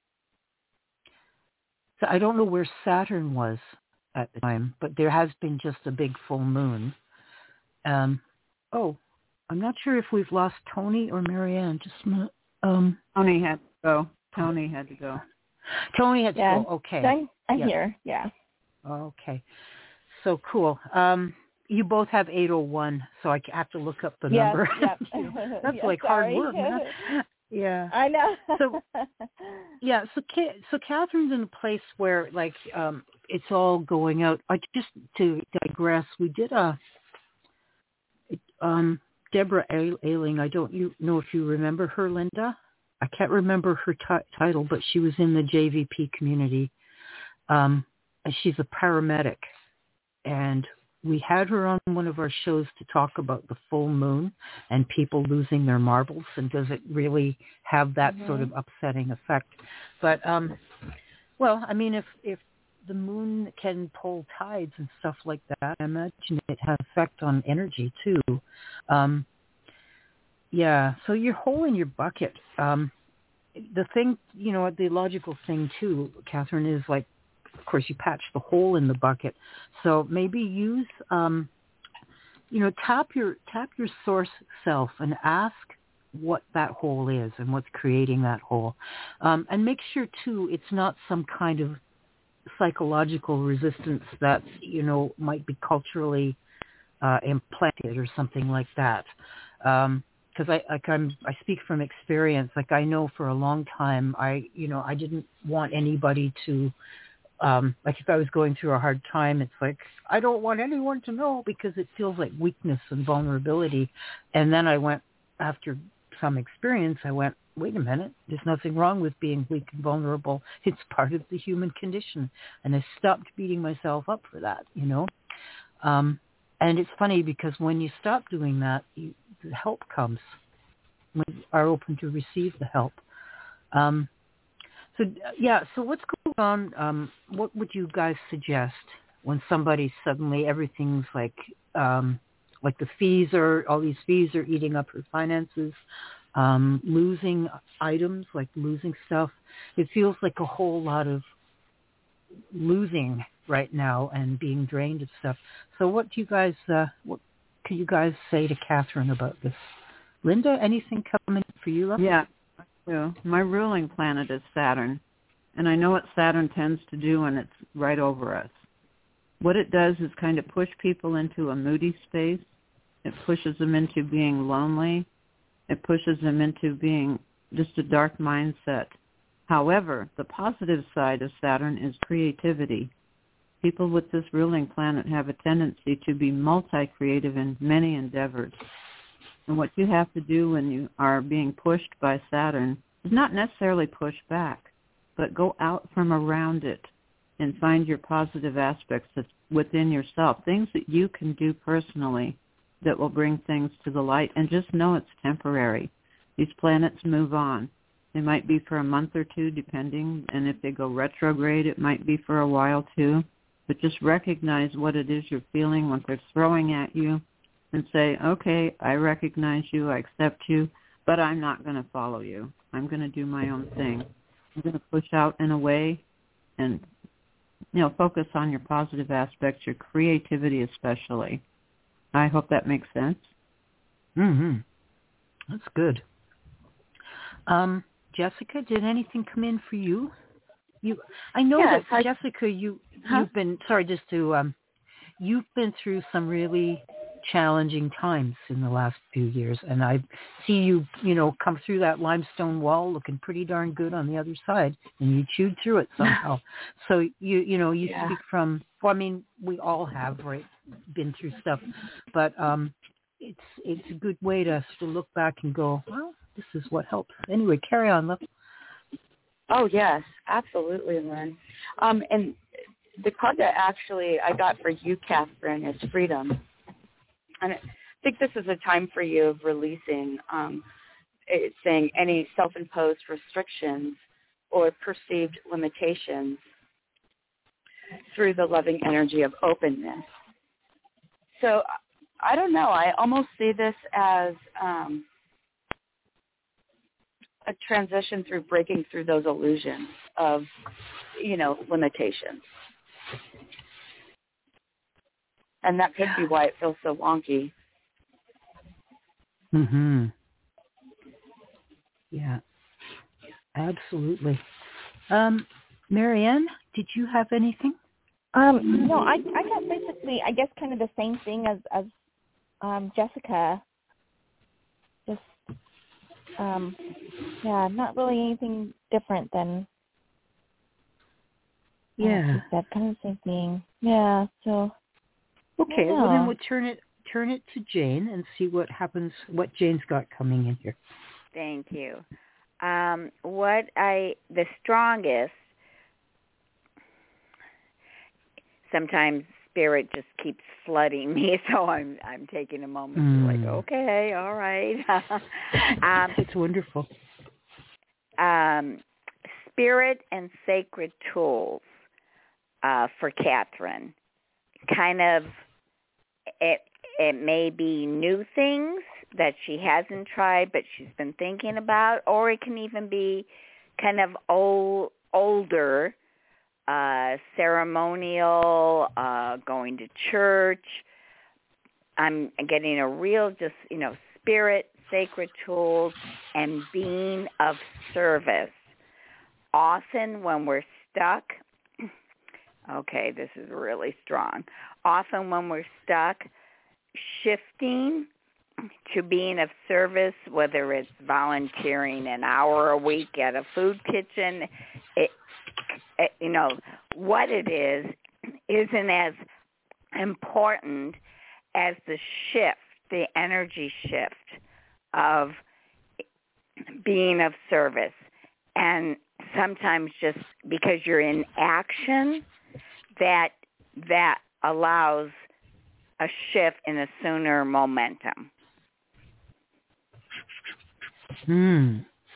So I don't know where Saturn was at the time, but there has been just a big full moon. Um, oh, I'm not sure if we've lost Tony or Marianne. Just a minute. Um, Tony had to go. Tony had to go. Tony had to yeah. go. Okay. I'm, I'm yes. here. Yeah. Okay. So cool. Um, you both have eight oh one, so I have to look up the yes, number. Yep. That's yeah, like sorry. hard work, man. Yeah. I know. so, yeah. So, so Catherine's in a place where, like, um, it's all going out. I just to digress. We did a um, Deborah Ailing. I don't you know if you remember her, Linda. I can't remember her t- title, but she was in the J V P community. Um, and she's a paramedic. And we had her on one of our shows to talk about the full moon and people losing their marbles. And does it really have that mm-hmm. sort of upsetting effect? But, um, well, I mean, if, if the moon can pull tides and stuff like that, I imagine it has effect on energy too. Um, Yeah, so your hole in your bucket. Um, the thing, you know, the logical thing too, Catherine, is like, of course, you patch the hole in the bucket. So maybe use, um, you know, tap your tap your source self and ask what that hole is and what's creating that hole, um, and make sure too it's not some kind of psychological resistance that you know might be culturally uh, implanted or something like that. Um, Because I like I'm I speak from experience. Like I know for a long time, I you know I didn't want anybody to, um, like if I was going through a hard time, it's like I don't want anyone to know because it feels like weakness and vulnerability. And then I went after some experience. I went, wait a minute, there's nothing wrong with being weak and vulnerable. It's part of the human condition. And I stopped beating myself up for that. You know. Um, And it's funny because when you stop doing that, you, the help comes. When you are open to receive the help. Um, so, yeah, so what's going on? Um, what would you guys suggest when somebody suddenly, everything's like um, like the fees are, all these fees are eating up her finances, um, losing items, like losing stuff. It feels like a whole lot of losing right now and being drained of stuff. So what do you guys, uh, what can you guys say to Catherine about this? Linda, anything coming for you, love? Yeah. So my ruling planet is Saturn, and I know what Saturn tends to do when it's right over us. What it does is kind of push people into a moody space. It pushes them into being lonely. It pushes them into being just a dark mindset. However, the positive side of Saturn is creativity. People with this ruling planet have a tendency to be multi-creative in many endeavors. And what you have to do when you are being pushed by Saturn is not necessarily push back, but go out from around it and find your positive aspects that's within yourself, things that you can do personally that will bring things to the light, and just know it's temporary. These planets move on. They might be for a month or two, depending, and if they go retrograde, it might be for a while too. But just recognize what it is you're feeling, what they're throwing at you, and say, okay, I recognize you, I accept you, but I'm not going to follow you. I'm going to do my own thing. I'm going to push out in a way and, you know, focus on your positive aspects, your creativity especially. I hope that makes sense. Mm-hmm. That's good. Um, Jessica, did anything come in for you? You, I know yes, that I, Jessica, you huh? you've been sorry just to um, you've been through some really challenging times in the last few years, and I see you, you know, come through that limestone wall looking pretty darn good on the other side, and you chewed through it somehow. So you, you know, you yeah. speak from. Well, I mean, we all have, right, been through stuff, but um, it's it's a good way to to look back and go, well, this is what helps. Anyway, carry on, love. Oh, yes, absolutely, Lynn. Um, and the card that actually I got for you, Catherine, is freedom. And I think this is a time for you of releasing, um, it's saying any self-imposed restrictions or perceived limitations through the loving energy of openness. So I don't know. I almost see this as um, a transition through breaking through those illusions of, you know, limitations. And that could be why it feels so wonky. Mm-hmm. Yeah, absolutely. Um, Marianne, did you have anything? Um, no, I I got basically, I guess, kind of the same thing as as um, Jessica. Just, um, yeah, not really anything different than. Yeah. Uh, that kind of the same thing. Yeah. So. Okay. Well, then we'll turn it turn it to Jane and see what happens. What Jane's got coming in here. Thank you. Um, what I the strongest. Sometimes spirit just keeps flooding me, so I'm I'm taking a moment mm. to like, okay, all right. um, it's wonderful. Um, spirit and sacred tools uh, for Catherine. Kind of, it it may be new things that she hasn't tried, but she's been thinking about, or it can even be kind of old older. Uh, ceremonial, uh, going to church. I'm getting a real just, you know, spirit, sacred tools, and being of service. Often when we're stuck, okay, this is really strong. Often when we're stuck, shifting to being of service, whether it's volunteering an hour a week at a food kitchen, it, it, you know, what it is isn't as important as the shift, the energy shift of being of service. And sometimes just because you're in action, that that allows a shift in a sooner momentum. Hmm.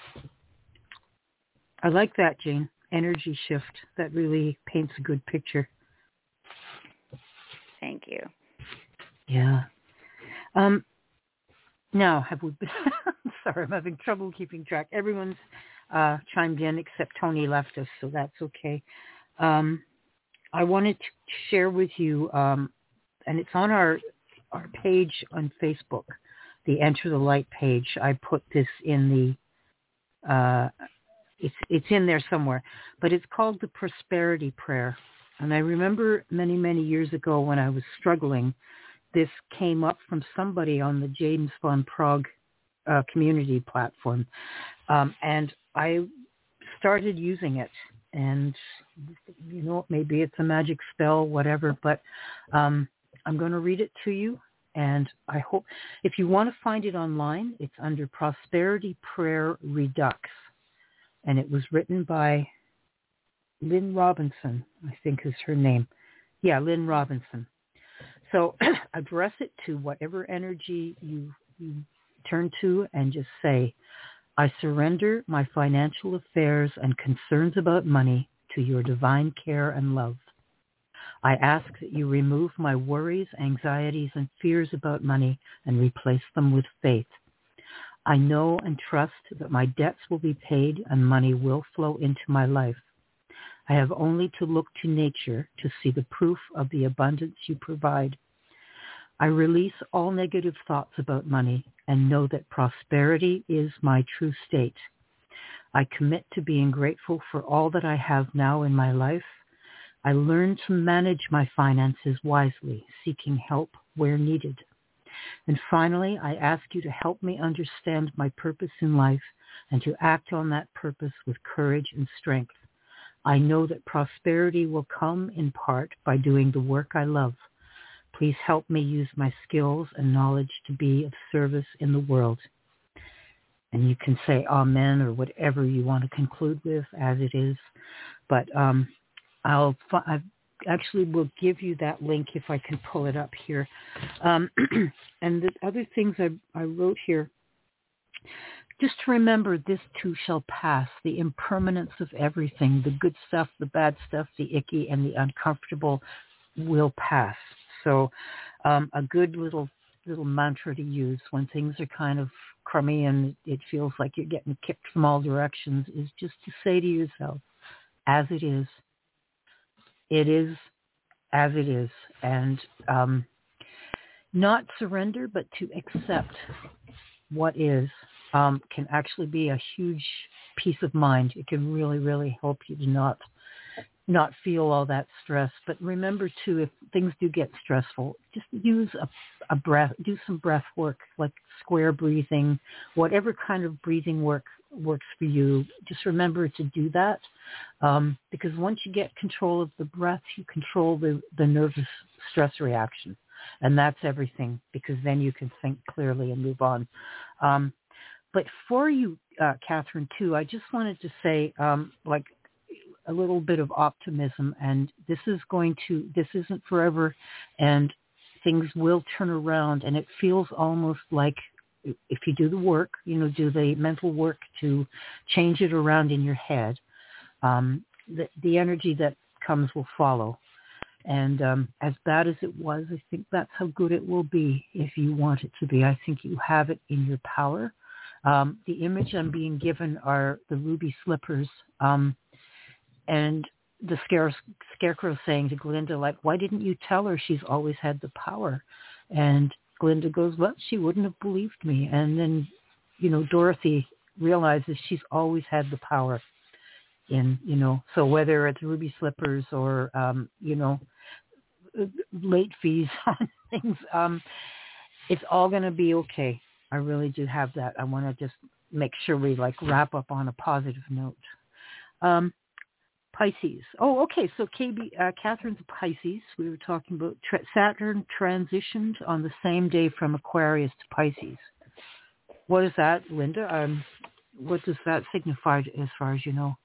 I like that, Jane. Energy shift. That really paints a good picture. Thank you. Yeah. Um, now, have we been, sorry, I'm having trouble keeping track. Everyone's uh, chimed in except Tony left us, so that's okay. Um, I wanted to share with you, um, and it's on our our page on Facebook, the Enter the Light page. I put this in the, uh, it's it's in there somewhere, but it's called the Prosperity Prayer. And I remember many, many years ago when I was struggling, this came up from somebody on the James Von Prague uh, community platform. Um, and I started using it. And, you know, maybe it's a magic spell, whatever, but um, I'm going to read it to you. And I hope, if you want to find it online, it's under Prosperity Prayer Redux. And it was written by Lynn Robinson, I think is her name. Yeah, Lynn Robinson. So address it to whatever energy you, you turn to and just say, I surrender my financial affairs and concerns about money to your divine care and love. I ask that you remove my worries, anxieties, and fears about money and replace them with faith. I know and trust that my debts will be paid and money will flow into my life. I have only to look to nature to see the proof of the abundance you provide. I release all negative thoughts about money and know that prosperity is my true state. I commit to being grateful for all that I have now in my life. I learn to manage my finances wisely, seeking help where needed. And finally, I ask you to help me understand my purpose in life and to act on that purpose with courage and strength. I know that prosperity will come in part by doing the work I love. Please help me use my skills and knowledge to be of service in the world. And you can say amen or whatever you want to conclude with as it is. But um, I'll I actually will give you that link if I can pull it up here. Um, and the other things I, I wrote here, just to remember this too shall pass, the impermanence of everything, the good stuff, the bad stuff, the icky and the uncomfortable will pass. So um, a good little little mantra to use when things are kind of crummy and it feels like you're getting kicked from all directions is just to say to yourself, as it is, it is as it is. And um, not surrender, but to accept what is um, can actually be a huge peace of mind. It can really, really help you to not not feel all that stress. But remember too, if things do get stressful, just use a, a breath, do some breath work, like square breathing, whatever kind of breathing work works for you. Just remember to do that. Um, because once you get control of the breath, you control the, the nervous stress reaction. And that's everything, because then you can think clearly and move on. Um, but for you, uh, Catherine, too, I just wanted to say, um, like, a little bit of optimism, and this is going to, this isn't forever, and things will turn around, and it feels almost like if you do the work, you know, do the mental work to change it around in your head, um, the, the energy that comes will follow. And um, as bad as it was, I think that's how good it will be if you want it to be. I think you have it in your power. Um, the image I'm being given are the ruby slippers, um, and the scare, scarecrow saying to Glinda, like, why didn't you tell her she's always had the power? And Glinda goes, well, she wouldn't have believed me. And then, you know, Dorothy realizes she's always had the power in, you know, so whether it's ruby slippers or, um, you know, late fees on things, um, it's all going to be okay. I really do have that. I want to just make sure we, like, wrap up on a positive note. Um, Pisces. Oh, okay. So K B, uh, Catherine's a Pisces. We were talking about tra- Saturn transitioned on the same day from Aquarius to Pisces. What is that, Linda? Um, what does that signify as far as you know?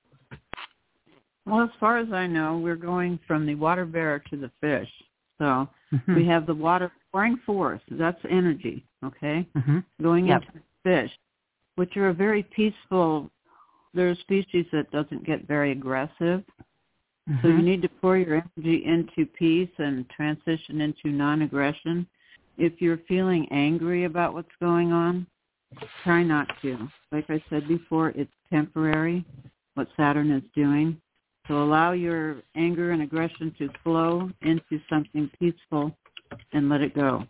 Well, as far as I know, we're going from the water bearer to the fish. So mm-hmm. we have the water pouring forth. That's energy, okay? Mm-hmm. Going yep. into the fish, which are a very peaceful. They're a species that doesn't get very aggressive. Mm-hmm. So you need to pour your energy into peace and transition into non-aggression if you're feeling angry about what's going on, try not to. Like I said before, it's temporary, what Saturn is doing. So allow your anger and aggression to flow into something peaceful and let it go.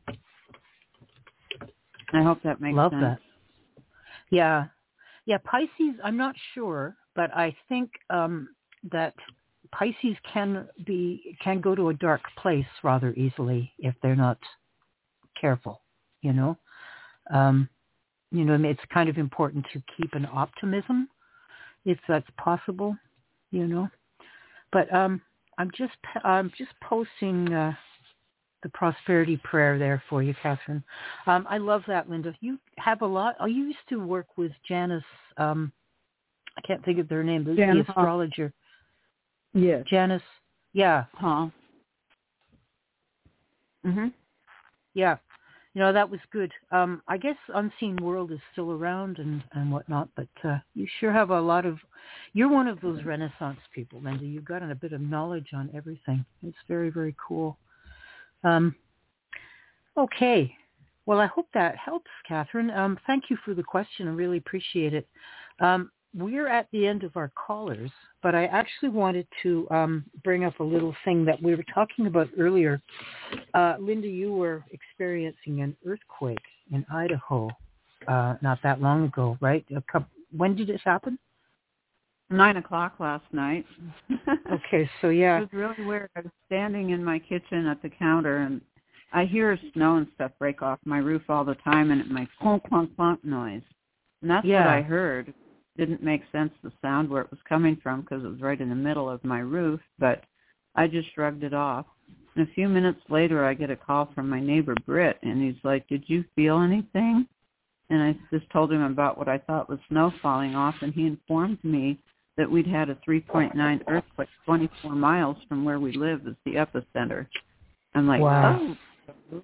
I hope that makes Love sense. Love that. Yeah. Yeah, Pisces, I'm not sure, but I think um, that Pisces can be can go to a dark place rather easily if they're not careful, you know. Um, you know, it's kind of important to keep an optimism if that's possible, you know. But um, I'm just I'm just posting uh, the prosperity prayer there for you, Catherine. Um, I love that, Linda. You have a lot. I used to work with Janice. Um, I can't think of their name. The, the astrologer. Yes. Janice. Yeah. Huh. Mhm. Yeah. You know, that was good. Um, I guess Unseen World is still around and, and whatnot, but uh, you sure have a lot of, you're one of those Renaissance people, Linda. You've got a bit of knowledge on everything. It's very, very cool. Um, okay. Well, I hope that helps, Catherine. Um, thank you for the question. I really appreciate it. Um, we're at the end of our callers, but I actually wanted to um, bring up a little thing that we were talking about earlier. Uh, Linda, you were experiencing an earthquake in Idaho uh, not that long ago, right? A couple, when did this happen? Nine o'clock last night. Okay, so yeah. It was really weird. I was standing in my kitchen at the counter, and I hear snow and stuff break off my roof all the time, and it makes clunk, clunk, clunk noise. And that's yeah. what I heard. Didn't make sense, the sound, where it was coming from, because it was right in the middle of my roof, but I just shrugged it off. And a few minutes later, I get a call from my neighbor, Britt, and he's like, did you feel anything? And I just told him about what I thought was snow falling off, and he informed me that we'd had a three point nine earthquake twenty-four miles from where we live as the epicenter. I'm like, wow. oh,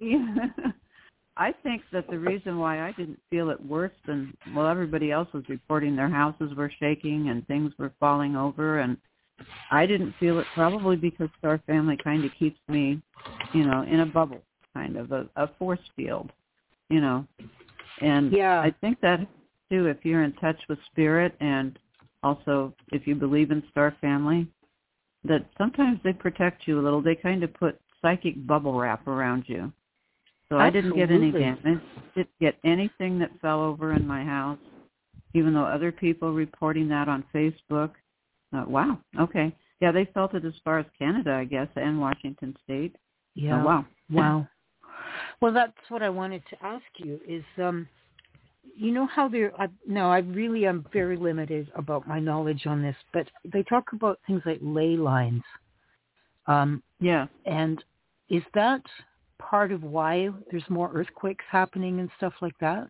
I think that the reason why I didn't feel it worse than, well, everybody else was reporting their houses were shaking and things were falling over, and I didn't feel it probably because Star Family kind of keeps me, you know, in a bubble, kind of a, a force field, you know. And yeah. I think that too, if you're in touch with spirit, and also if you believe in Star Family, that sometimes they protect you a little. They kind of put psychic bubble wrap around you. So I didn't get any damage. Didn't get anything that fell over in my house, even though other people reporting that on Facebook. Uh, wow. Okay. Yeah, they felt it as far as Canada, I guess, and Washington State. Yeah. Oh, wow. Wow. Well, that's what I wanted to ask you is, um, you know how they're, I, no, I really am very limited about my knowledge on this, but they talk about things like ley lines. Um, yeah. And is that part of why there's more earthquakes happening and stuff like that?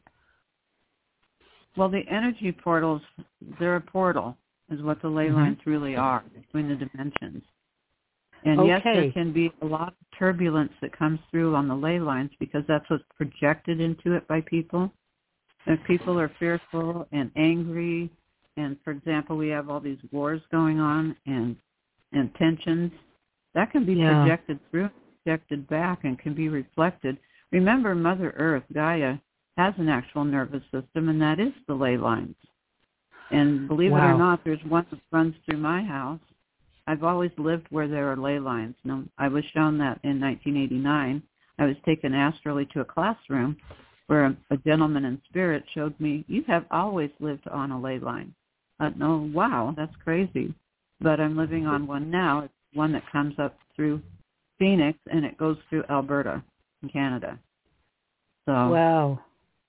Well, the energy portals, they're a portal, is what the ley mm-hmm. lines really are between the dimensions. And okay. yes, there can be a lot of turbulence that comes through on the ley lines because that's what's projected into it by people. If people are fearful and angry, and for example, we have all these wars going on and and tensions, that can be yeah. projected through, projected back, and can be reflected. Remember, Mother Earth, Gaia, has an actual nervous system, and that is the ley lines. And believe wow. it or not, there's one that runs through my house. I've always lived where there are ley lines. Now, I was shown that in nineteen eighty-nine. I was taken astrally to a classroom where a, a gentleman in spirit showed me, you have always lived on a ley line. I thought, oh, wow, that's crazy. But I'm living on one now. It's one that comes up through Phoenix, and it goes through Alberta in Canada. So wow.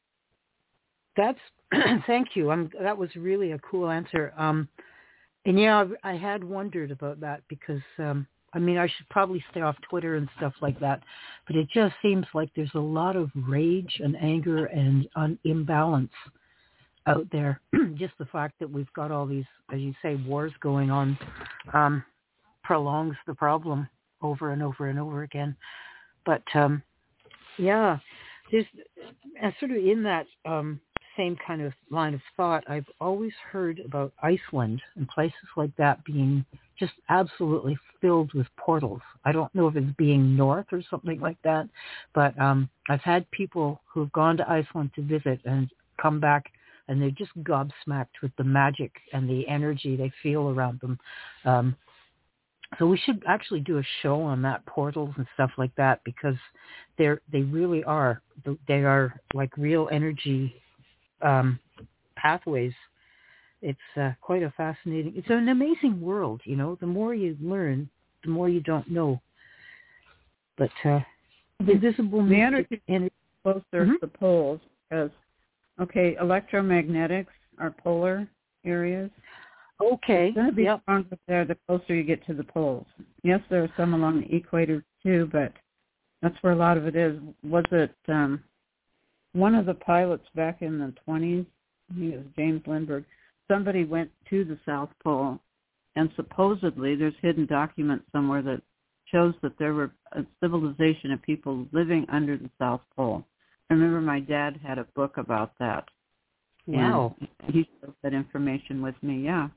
That's, thank you. Um, that was really a cool answer. Um, and yeah, I, I had wondered about that because, um, I mean, I should probably stay off Twitter and stuff like that, but it just seems like there's a lot of rage and anger and un- imbalance out there. Just the fact that we've got all these, as you say, wars going on, um, prolongs the problem over and over and over again. But um, yeah, there's uh, sort of in that um, same kind of line of thought. I've always heard about Iceland and places like that being just absolutely filled with portals. I don't know if it's being north or something like that, but um, I've had people who've gone to Iceland to visit and come back, and they're just gobsmacked with the magic and the energy they feel around them. Um, so we should actually do a show on that, portals and stuff like that, because they're they really are they are like real energy um, pathways. It's uh, quite a fascinating, it's an amazing world, you know. The more you learn, the more you don't know. But uh, the invisible the energy energy closer mm-hmm. to the poles, because, okay, electromagnetics are polar areas. Okay. It's going to be yep. stronger there the closer you get to the poles. Yes, there are some along the equator too, but that's where a lot of it is. Was it um, one of the pilots back in the twenties? I think it was James Lindbergh. Somebody went to the South Pole, and supposedly there's hidden documents somewhere that shows that there were a civilization of people living under the South Pole. I remember my dad had a book about that. Wow. And he shared that information with me, yeah.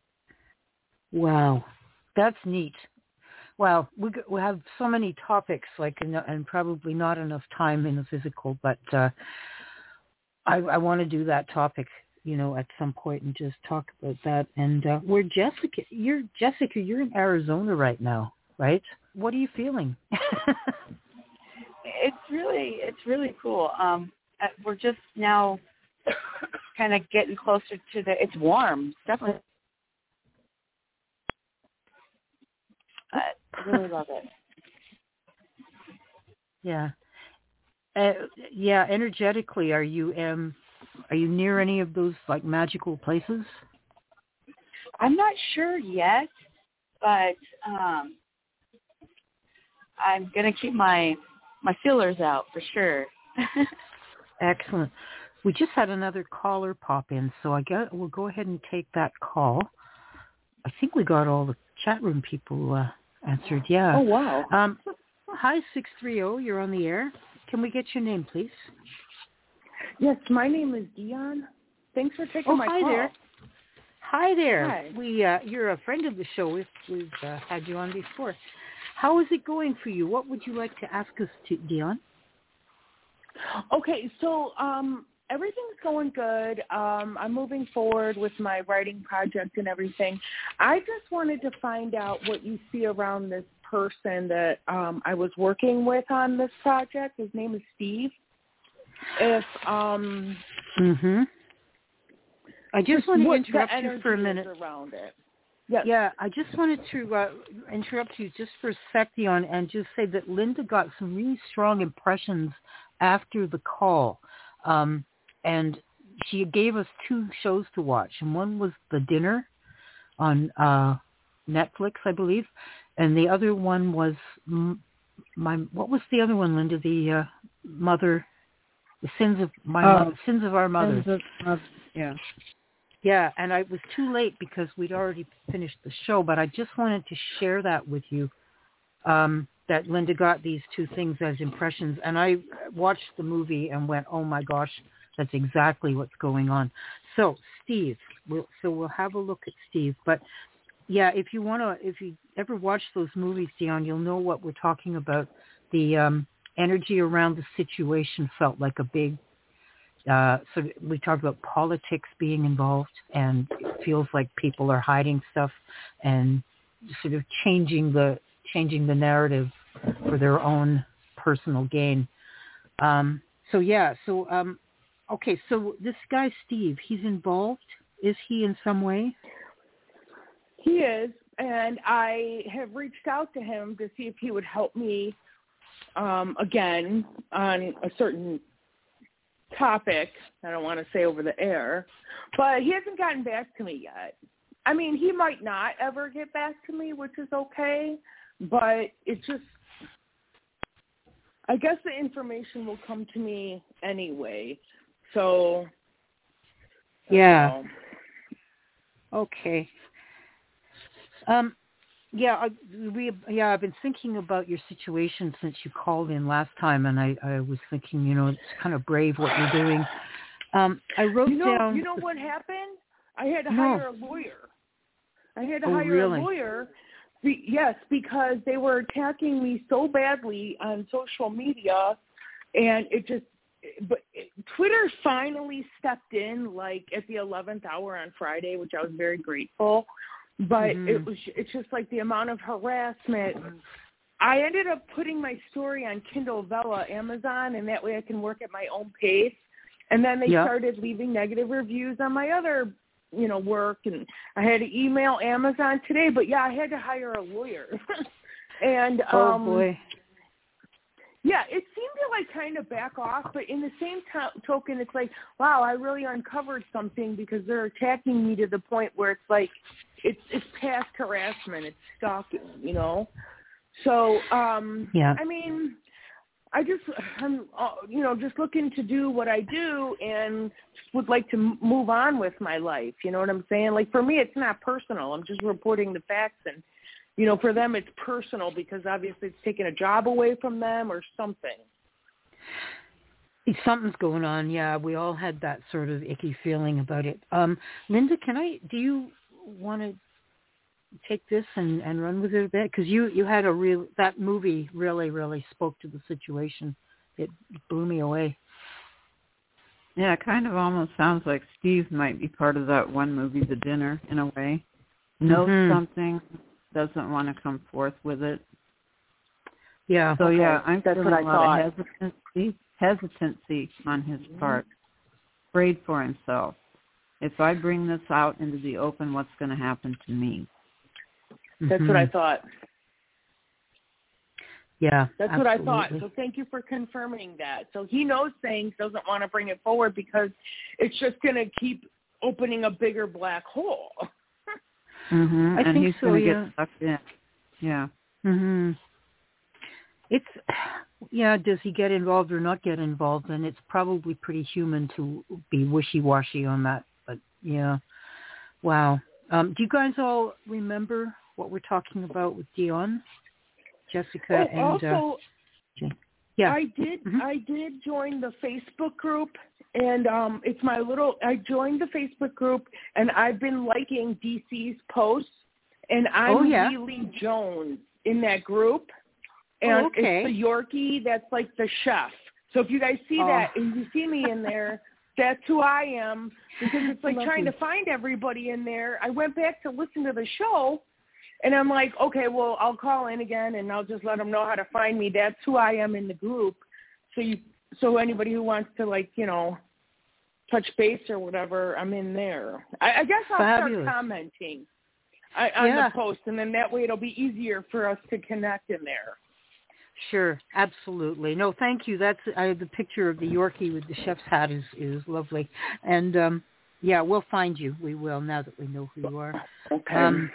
Wow. That's neat. Wow. We we have so many topics, like, and probably not enough time in the physical, but uh, I, I want to do that topic, you know, at some point and just talk about that. And uh, we're Jessica. You're Jessica. You're in Arizona right now, right? What are you feeling? It's really, it's really cool. Um, we're just now kind of getting closer to the. It's warm, definitely. I really love it. Yeah. Uh, yeah. Energetically, are you um, are you near any of those like magical places? I'm not sure yet, but um, I'm gonna keep my my feelers out for sure. Excellent. We just had another caller pop in, so I guess we'll go ahead and take that call. I think we got all the chat room people uh, answered. Yeah. Oh wow. Um, hi, six three zero. You're on the air. Can we get your name, please? Yes, my name is Dion. Thanks for taking oh, my hi call. There. Hi there. Hi. We uh, you're a friend of the show. We've, we've uh, had you on before. How is it going for you? What would you like to ask us, to, Dion? Okay, so um, everything's going good. Um, I'm moving forward with my writing project and everything. I just wanted to find out what you see around this person that um, I was working with on this project. His name is Steve. If um, mm-hmm. I just want to interrupt you for a minute. Around it. Yes. Yeah, I just wanted to uh, interrupt you just for a sec, Dion, and just say that Linda got some really strong impressions after the call. Um, and she gave us two shows to watch. And one was The Dinner on uh, Netflix, I believe. And the other one was, my what was the other one, Linda? The uh, Mother, The Sins of My oh, Mother, Sins of Our Mother. Sins of, uh, yeah. Yeah, and I was too late because we'd already finished the show, but I just wanted to share that with you, um, that Linda got these two things as impressions. And I watched the movie and went, oh, my gosh, that's exactly what's going on. So, Steve, we'll, so we'll have a look at Steve. But, yeah, if you want to, if you ever watch those movies, Dion, you'll know what we're talking about. The um, energy around the situation felt like a big Uh, so we talked about politics being involved, and it feels like people are hiding stuff and sort of changing the changing the narrative for their own personal gain. Um, so yeah, so um, okay, so this guy Steve, he's involved. Is he in some way? He is, and I have reached out to him to see if he would help me um, again on a certain topic. I don't want to say over the air, but he hasn't gotten back to me yet. I mean, he might not ever get back to me, which is okay, but it's just, I guess the information will come to me anyway. So, yeah. Um, okay. Um, Yeah, I, we yeah. I've been thinking about your situation since you called in last time, and I, I was thinking, you know, it's kind of brave what you're doing. Um, I wrote you know, down. You know what happened? I had to no. hire a lawyer. I I had to Oh, hire really? a lawyer. Be, yes, because they were attacking me so badly on social media, and it just. But Twitter finally stepped in, like at the eleventh hour on Friday, which I was very grateful. But mm-hmm. it was, it's just like the amount of harassment. I ended up putting my story on Kindle Vella, Amazon, and that way I can work at my own pace. And then they yep. started leaving negative reviews on my other, you know, work. And I had to email Amazon today. But yeah, I had to hire a lawyer. and oh um, boy. Yeah, it seemed to like kind of back off, but in the same to- token, it's like, wow, I really uncovered something because they're attacking me to the point where it's like, it's it's past harassment, it's stalking, you know. So, um, yeah. I mean, I just, I'm, uh, you know, just looking to do what I do and would like to m- move on with my life. You know what I'm saying? Like for me, it's not personal. I'm just reporting the facts and. You know, for them it's personal because obviously it's taking a job away from them or something. Something's going on, yeah. We all had that sort of icky feeling about it. Um, Linda, can I, do you want to take this and, and run with it a bit? Because you, you had a real, that movie really, really spoke to the situation. It blew me away. Yeah, it kind of almost sounds like Steve might be part of that one movie, The Dinner, in a way. Knows mm-hmm. something. Doesn't want to come forth with it. Yeah. So okay. yeah, I'm That's feeling what I a lot thought. of hesitancy, hesitancy on his part, afraid for himself. If I bring this out into the open, what's going to happen to me? That's mm-hmm. what I thought. Yeah, that's absolutely. what I thought. So thank you for confirming that. So he knows things, doesn't want to bring it forward because it's just going to keep opening a bigger black hole. Mm-hmm. I and think he's so, going to yeah. get sucked in. Yeah. Mhm. It's yeah. Does he get involved or not get involved? And it's probably pretty human to be wishy-washy on that. But yeah, wow. Um, do you guys all remember what we're talking about with Dion, Jessica, oh, and also, uh, yeah? I did. Mm-hmm. I did join the Facebook group. And um, it's my little, I joined the Facebook group, and I've been liking D C's posts, and I'm oh, yeah. Lily Jones in that group. And oh, okay. it's the Yorkie that's like the chef. So if you guys see oh. that and you see me in there, that's who I am because it's like Lovely. trying to find everybody in there. I went back to listen to the show, and I'm like, okay, well, I'll call in again, and I'll just let them know how to find me. That's who I am in the group. So you So anybody who wants to, like, you know, touch base or whatever, I'm in there. I, I guess I'll Fabulous. start commenting I, on yeah. the post, and then that way it'll be easier for us to connect in there. Sure, absolutely. No, thank you. That's uh, the picture of the Yorkie with the chef's hat is, is lovely. And, um, yeah, we'll find you. We will, now that we know who you are. Okay. Um,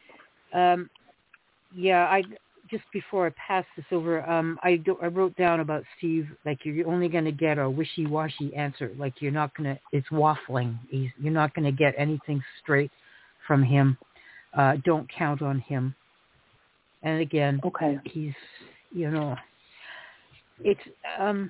um, yeah, I... Just before I pass this over, um, I, do, I wrote down about Steve, like you're only going to get a wishy-washy answer. Like you're not going to, it's waffling. He's, you're not going to get anything straight from him. Uh, don't count on him. And again, okay. he's, you know, it's, um,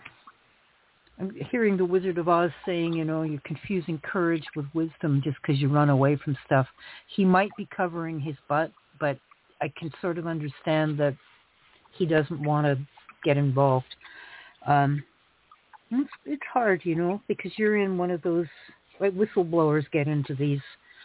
I'm hearing the Wizard of Oz saying, you know, you're confusing courage with wisdom just because you run away from stuff. He might be covering his butt, but I can sort of understand that he doesn't want to get involved. Um, it's, it's hard, you know, because you're in one of those, like whistleblowers get into these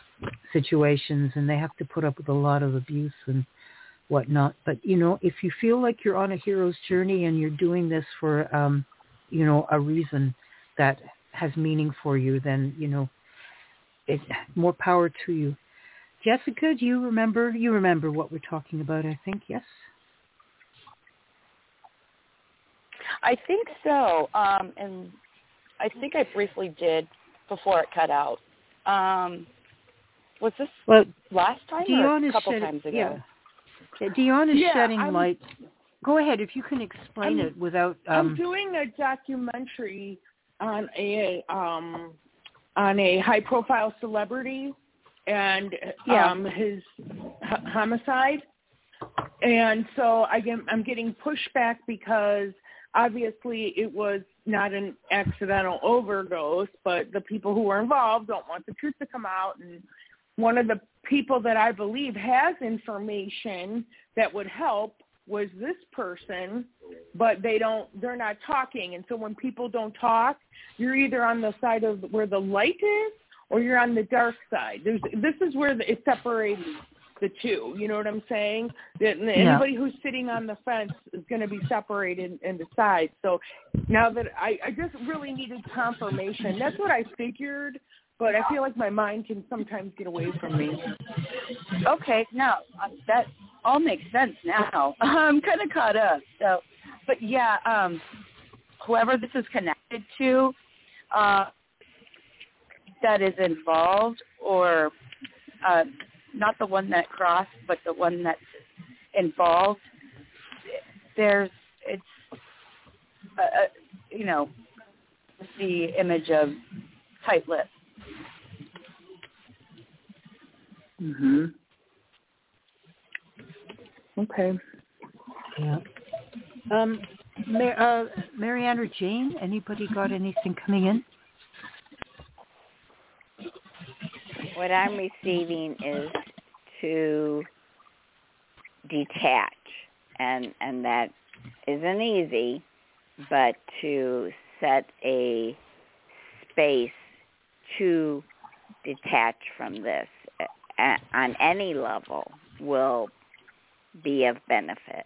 situations and they have to put up with a lot of abuse and whatnot. But, you know, if you feel like you're on a hero's journey and you're doing this for, um, you know, a reason that has meaning for you, then, you know, it, more power to you. Jessica, do you remember? You remember what we're talking about, I think, yes? I think so. Um, and I think I briefly did before it cut out. Um, was this well, last time Dion or a couple shed, times ago? Yeah. Dion is yeah, shedding I'm, light. Go ahead, if you can explain I'm, it without... Um, I'm doing a documentary on a um, on a high-profile celebrity and yeah. um, his h- homicide. And so I get, I'm getting pushback because obviously it was not an accidental overdose, but the people who were involved don't want the truth to come out. And one of the people that I believe has information that would help was this person, but they don't, they're not talking. And so when people don't talk, you're either on the side of where the light is or you're on the dark side. There's, this is where the, it separates the two. You know what I'm saying? That anybody yeah. who's sitting on the fence is going to be separated into sides. So now that I, I just really needed confirmation. That's what I figured, but I feel like my mind can sometimes get away from me. Okay, no, that all makes sense now. I'm kind of caught up. So, but yeah, um, whoever this is connected to, uh, that is involved, or uh, not the one that crossed, but the one that's involved. There's, it's, uh, uh, you know, the image of tight lips. Mhm. Okay. Yeah. Um, Mar- uh, Marianne or Jane, anybody got anything coming in? What I'm receiving is to detach, and and that isn't easy, but to set a space to detach from this uh, on any level will be of benefit.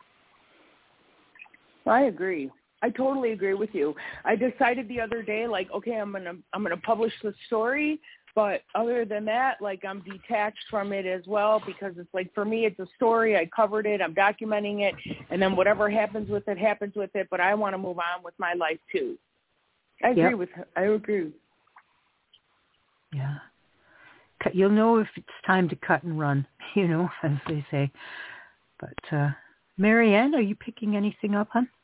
I agree. I totally agree with you. I decided the other day, like, okay, I'm gonna I'm gonna publish the story, but other than that, like, I'm detached from it as well, because it's like, for me, it's a story. I covered it. I'm documenting it, and then whatever happens with it happens with it. But I want to move on with my life too. I agree yep. with her. I agree. Yeah. You'll know if it's time to cut and run, you know, as they say. But uh, Marianne, are you picking anything up, hon?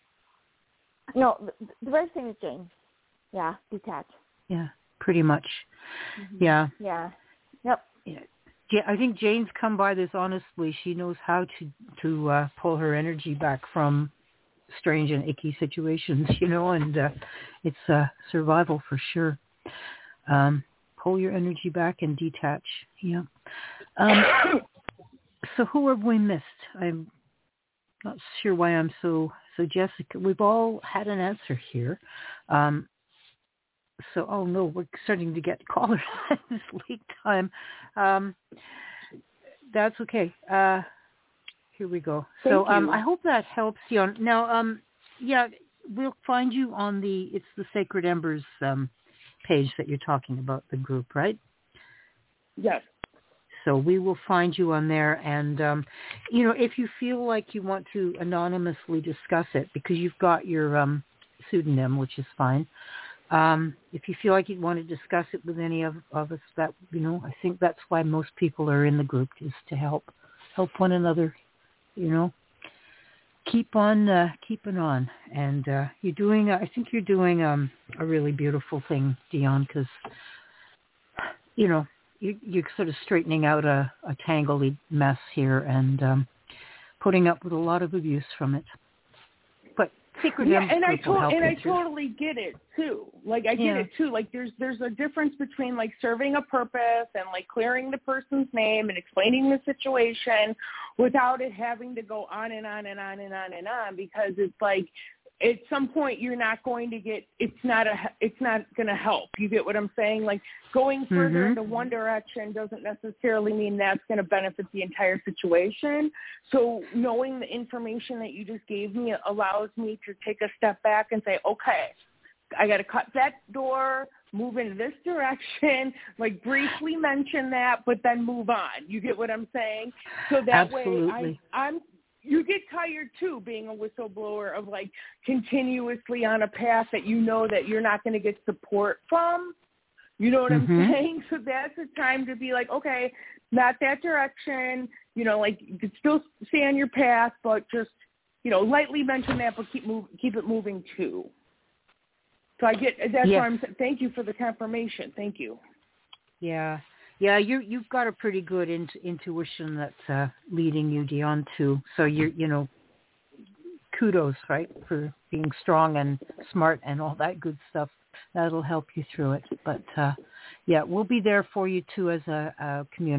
No, the, the very thing is Jane. Yeah, detach. Yeah, pretty much. Mm-hmm. Yeah. Yeah. Yep. Yeah. I think Jane's come by this honestly. She knows how to to uh, pull her energy back from strange and icky situations, you know, and uh, it's uh, survival for sure. Um, pull your energy back and detach. Yeah. Um, so who have we missed? I'm not sure why I'm so so Jessica. We've all had an answer here. Um, so oh no, we're starting to get callers at this late time. Um, that's okay. Uh, here we go. Thank so um, you. I hope that helps you. On, now, um, yeah, we'll find you on the it's the Sacred Embers um, page that you're talking about, the group, right? Yes. So we will find you on there, and um, you know, if you feel like you want to anonymously discuss it, because you've got your um, pseudonym, which is fine. Um, if you feel like you want to discuss it with any of, of us, that you know, I think that's why most people are in the group, is to help help one another. You know, keep on uh, keeping on, and uh, you're doing. I think you're doing um, a really beautiful thing, Dion, because you know. You, you're sort of straightening out a, a tangled mess here, and um, putting up with a lot of abuse from it. But Secret yeah, Embers and I will to- help and I you. totally get it too. Like I get Yeah. it too. Like there's there's a difference between like serving a purpose and like clearing the person's name and explaining the situation without it having to go on and on and on and on and on, because it's like, at some point you're not going to get, it's not a, it's not going to help. You get what I'm saying? Like going further Mm-hmm. into one direction doesn't necessarily mean that's going to benefit the entire situation. So knowing the information that you just gave me allows me to take a step back and say, okay, I got to cut that door, move in this direction, like briefly mention that, but then move on. You get what I'm saying? So that Absolutely. way I, I'm, you get tired too, being a whistleblower, of like continuously on a path that you know that you're not going to get support from. You know what mm-hmm. I'm saying? So that's a time to be like, okay, not that direction. You know, like you could still stay on your path, but just, you know, lightly mention that, but keep move, keep it moving too. So I get that's yes. why I'm. Thank you for the confirmation. Thank you. Yeah. Yeah, you you've got a pretty good in, intuition that's uh, leading you, Dion, too. So you're, you know, kudos, right, for being strong and smart and all that good stuff. That'll help you through it. But uh, yeah, we'll be there for you too as a, a community,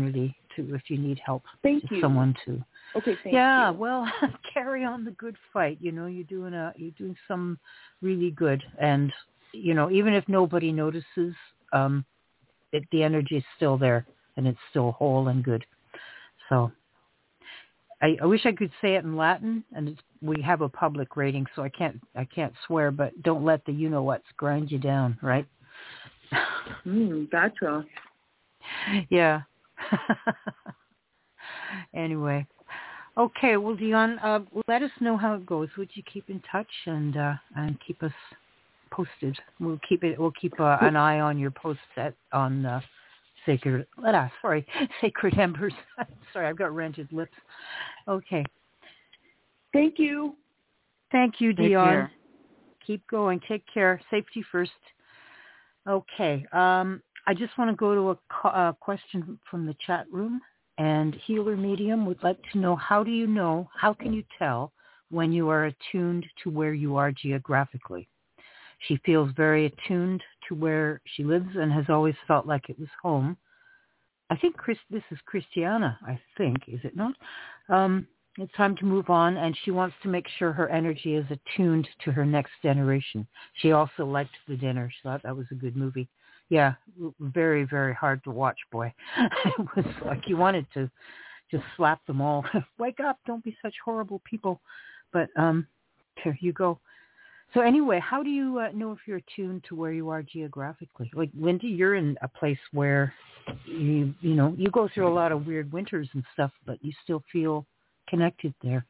too if you need help. Thank Just you. Someone to. Okay, thank yeah, you. well, carry on the good fight. You know, you're doing a you're doing some really good, and you know, even if nobody notices, um, it, the energy is still there, and it's still whole and good. So, I, I wish I could say it in Latin, and it's, we have a public rating, so I can't I can't swear. But don't let the you know what's grind you down, right? Mm, gotcha. Yeah. Anyway. Okay, well, Dion, uh, let us know how it goes. Would you keep in touch and uh, and keep us posted? We'll keep it. We'll keep uh, an eye on your posts at on uh, Sacred. Uh, sorry, Sacred Embers. Sorry, I've got rented lips. Okay. Thank you. Thank you, Take Dion. care. Keep going. Take care. Safety first. Okay. Um, I just want to go to a, co- a question from the chat room. And Healer Medium would like to know, how do you know, how can you tell when you are attuned to where you are geographically? She feels very attuned to where she lives and has always felt like it was home. I think Chris, this is Christiana, I think, is it not? Um, it's time to move on, and she wants to make sure her energy is attuned to her next generation. She also liked The Dinner. She thought that was a good movie. Yeah, very, very hard to watch, boy. It was like you wanted to just slap them all. Wake up, don't be such horrible people. But um, there you go. So anyway, how do you uh, know if you're attuned to where you are geographically? Like, Linda, you're in a place where you, you know, you go through a lot of weird winters and stuff, but you still feel connected there.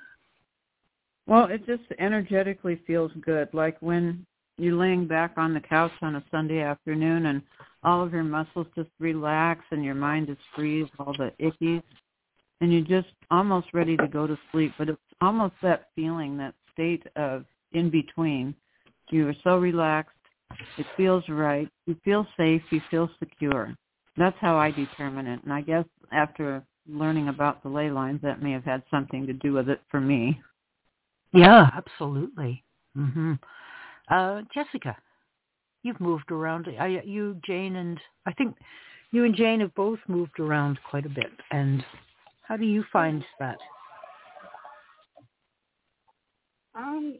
Well, it just energetically feels good. Like when you're laying back on the couch on a Sunday afternoon and all of your muscles just relax and your mind is free of all the ickies and you're just almost ready to go to sleep. But it's almost that feeling, that state of in between. You are so relaxed. It feels right. You feel safe. You feel secure. That's how I determine it. And I guess after learning about the ley lines, that may have had something to do with it for me. Yeah, absolutely. Mm-hmm. Uh, Jessica, you've moved around. I, you, Jane, and I think you and Jane have both moved around quite a bit. And how do you find that? Um,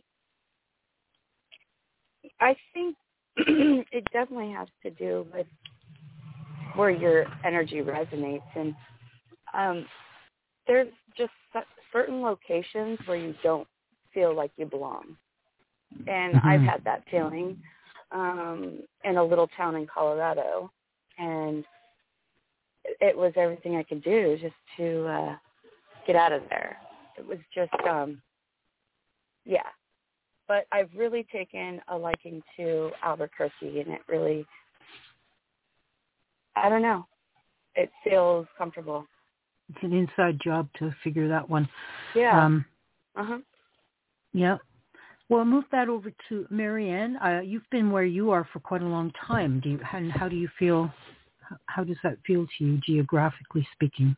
I think it definitely has to do with where your energy resonates. And um, there's just certain locations where you don't feel like you belong. And mm-hmm. I've had that feeling um, in a little town in Colorado, and it was everything I could do just to uh, get out of there. It was just, um, yeah. But I've really taken a liking to Albuquerque, and it really, I don't know, it feels comfortable. It's an inside job to figure that one. Yeah. Um, uh-huh. Yeah. Well, move that over to Marianne. Uh, you've been where you are for quite a long time. Do you, and how do you feel? How does that feel to you, geographically speaking?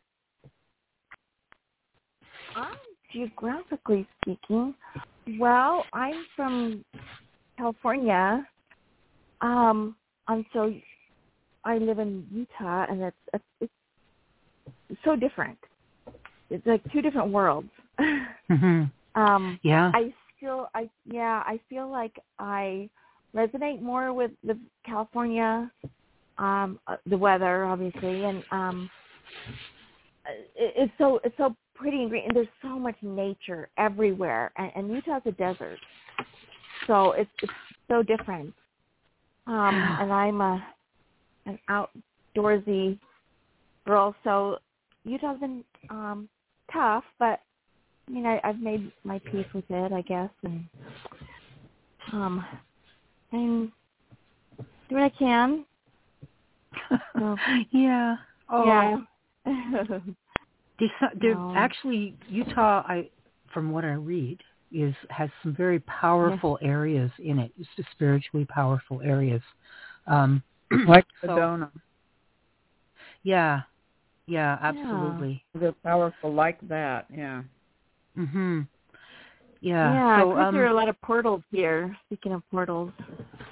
Um, geographically speaking, well, I'm from California. Um, and so I live in Utah, and it's, it's it's so different. It's like two different worlds. Mm-hmm. Um, yeah. I feel, I yeah, I feel like I resonate more with, with California, um, the weather, obviously, and um, it, it's so it's so pretty and green, and there's so much nature everywhere, and, and Utah's a desert, so it's it's so different. Um, and I'm a an outdoorsy girl, so Utah's been um, tough, but I mean, I, I've made my peace with it, I guess, and um, and do what I can. So, yeah. Oh. Yeah. There's, there, no. Actually, Utah, I from what I read, is has some very powerful yeah. areas in it. It's just spiritually powerful areas. Um, like so, Sedona. Yeah. Yeah, absolutely. Yeah. They're powerful like that, yeah. Mhm. Yeah. Yeah, so, I um, there are a um, lot of portals here. Speaking of portals.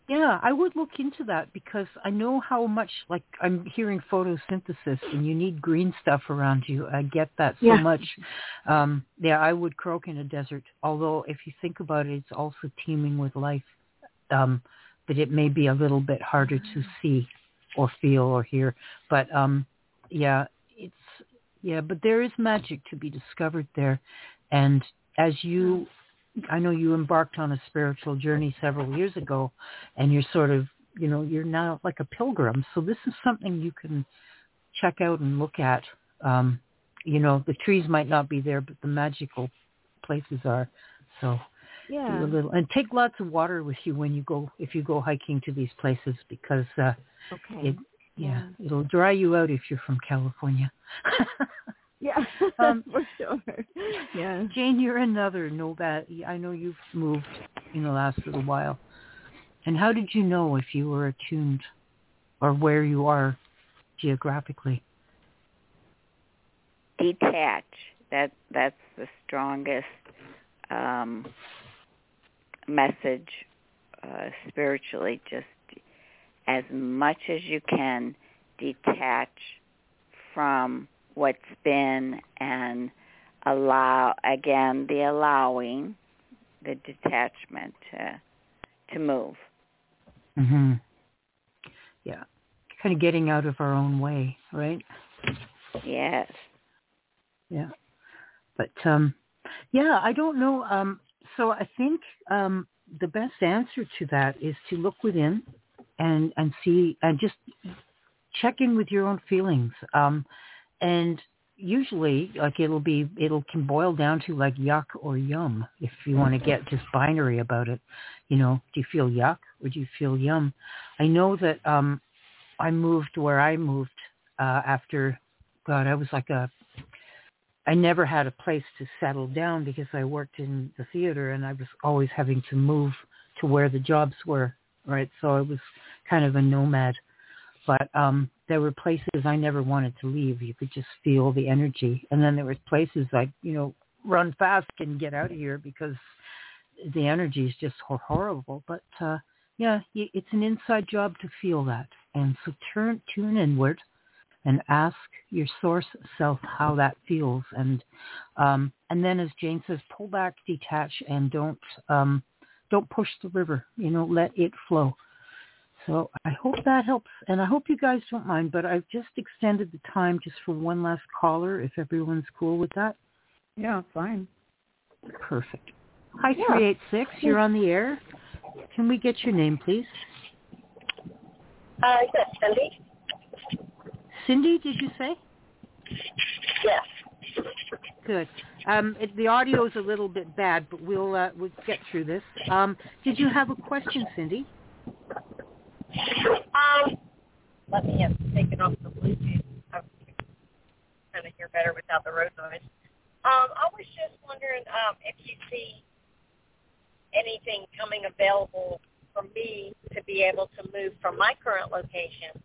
Yeah, I would look into that because I know how much, like, I'm hearing photosynthesis and you need green stuff around you. I get that so Yeah. much. Um, yeah, I would croak in a desert, although if you think about it, it's also teeming with life, um, but it may be a little bit harder to see or feel or hear. But, um, yeah, it's, yeah, but there is magic to be discovered there. And as you... I know you embarked on a spiritual journey several years ago, and you're sort of, you know, you're now like a pilgrim. So this is something you can check out and look at. Um, you know, the trees might not be there, but the magical places are. So Yeah. do a little, and take lots of water with you when you go, if you go hiking to these places, because uh, Okay. it, yeah, Yeah. it'll dry you out if you're from California. Yeah, um, for sure. Yeah. Jane, you're another nomad. I know you've moved in the last little while. And how did you know if you were attuned or where you are geographically? Detach. That that's the strongest um, message uh, spiritually. Just as much as you can, detach from what's been and allow, again, the allowing, the detachment to, to move. Mm-hmm. Yeah. Kind of getting out of our own way, right? Yes. Yeah. But, um, yeah, I don't know. Um, so I think um, the best answer to that is to look within and, and see, and just check in with your own feelings. Um, And usually, like, it'll be, it'll can boil down to like yuck or yum if you want to get just binary about it. You know, do you feel yuck or do you feel yum? I know that um, I moved where I moved uh, after, God, I was like a, I never had a place to settle down because I worked in the theater and I was always having to move to where the jobs were, right? So I was kind of a nomad. But um, there were places I never wanted to leave. You could just feel the energy. And then there were places like, you know, run fast and get out of here because the energy is just horrible. But, uh, yeah, it's an inside job to feel that. And so turn, tune inward and ask your source self how that feels. And um, and then, as Jane says, pull back, detach, and don't um, don't push the river. You know, let it flow. So I hope that helps, and I hope you guys don't mind, but I've just extended the time just for one last caller, if everyone's cool with that. Yeah, fine. Perfect. Hi, Yeah. three eight six, you're on the air. Can we get your name, please? Uh, yes, Cindy. Cindy, did you say? Yes. Good. Um, it, the audio is a little bit bad, but we'll uh, we'll get through this. Um, did you have a question, Cindy? Um, let me uh, take it off the Bluetooth. I'm trying to hear better without the road noise. Um, I was just wondering um, if you see anything coming available for me to be able to move from my current location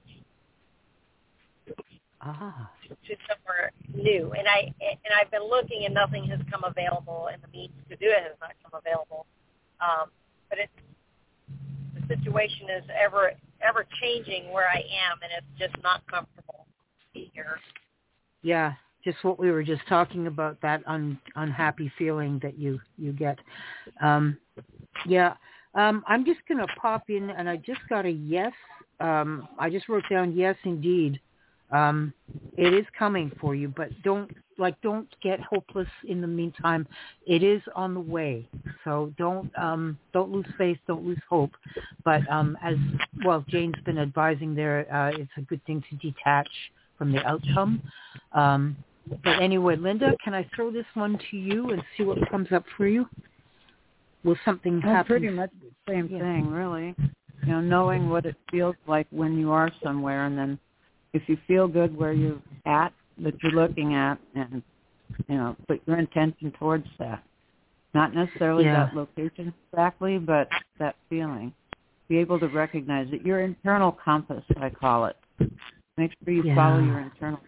Ah. to somewhere new. And I and I've been looking, and nothing has come available, and the means to do it has not come available. Um, but it's the situation is ever ever changing where I am, and it's just not comfortable to be here. Yeah, just what we were just talking about, that un, unhappy feeling that you, you get. Um, yeah, um, I'm just going to pop in, and I just got a yes. Um, I just wrote down yes, indeed. Um, it is coming for you, but don't like don't get hopeless in the meantime. It is on the way, so don't um, don't lose faith, don't lose hope. But um, as well, Jane's been advising there, uh, it's a good thing to detach from the outcome. Um, but anyway, Linda, can I throw this one to you and see what comes up for you? Will something Well, happen? pretty much the same Yeah. thing, really. You know, knowing what it feels like when you are somewhere, and then if you feel good where you're at, that you're looking at, and, you know, put your intention towards that. Not necessarily Yeah. that location exactly, but that feeling. Be able to recognize it. Your internal compass, I call it. Make sure you Yeah. follow your internal.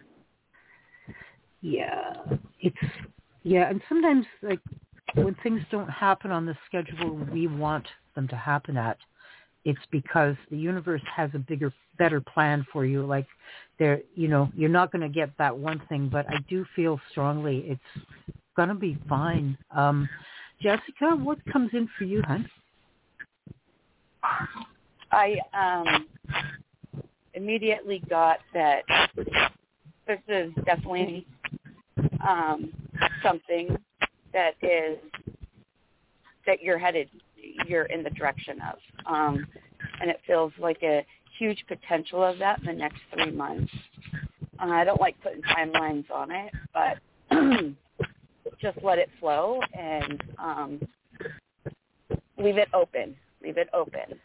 Yeah, it's, yeah, and sometimes, like, when things don't happen on the schedule we want them to happen at, it's because the universe has a bigger, better plan for you. Like there, you know, you're not going to get that one thing, but I do feel strongly it's going to be fine. Um, Jessica, what comes in for you, hon? I um, immediately got that this is definitely um, something that is that you're headed, you're in the direction of. Um, and it feels like a huge potential of that in the next three months. Uh, I don't like putting timelines on it, but just let it flow and um, leave it open. Leave it open.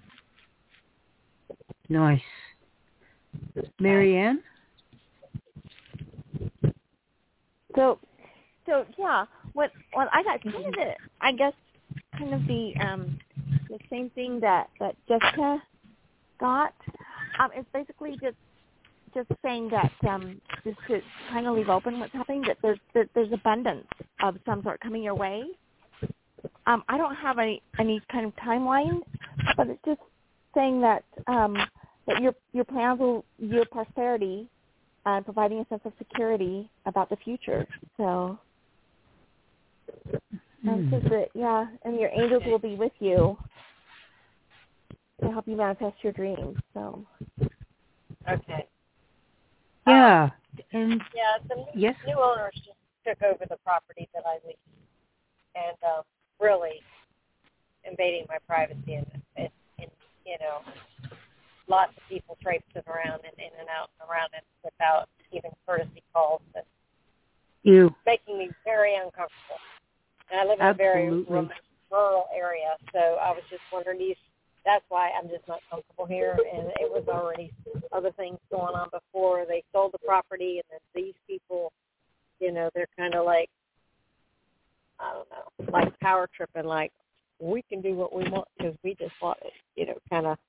Nice. Marianne? So, so yeah, what what I got kind of the, I guess kind of the um the same thing that that Jessica got. Um, it's basically just just saying that um just to kind of leave open what's happening, that there's that there's abundance of some sort coming your way. Um, I don't have any any kind of timeline, but it's just saying that um that your your plans will yield prosperity and providing a sense of security about the future. So. Um, just that, yeah, and your angels will be with you to help you manifest your dreams. So, okay. Yeah, and yeah, the yes, new owners just took over the property that I leased, and um, really invading my privacy, and, and, and you know, lots of people traipsing around and in and out and around it without even courtesy calls, and you making me very uncomfortable. And I live in Absolutely. a very remote, rural area, so I was just wondering, these, that's why I'm just not comfortable here. And it was already other things going on before. They sold the property, and then these people, you know, they're kind of like, I don't know, like power tripping, like, we can do what we want because we just bought it, you know, kind of.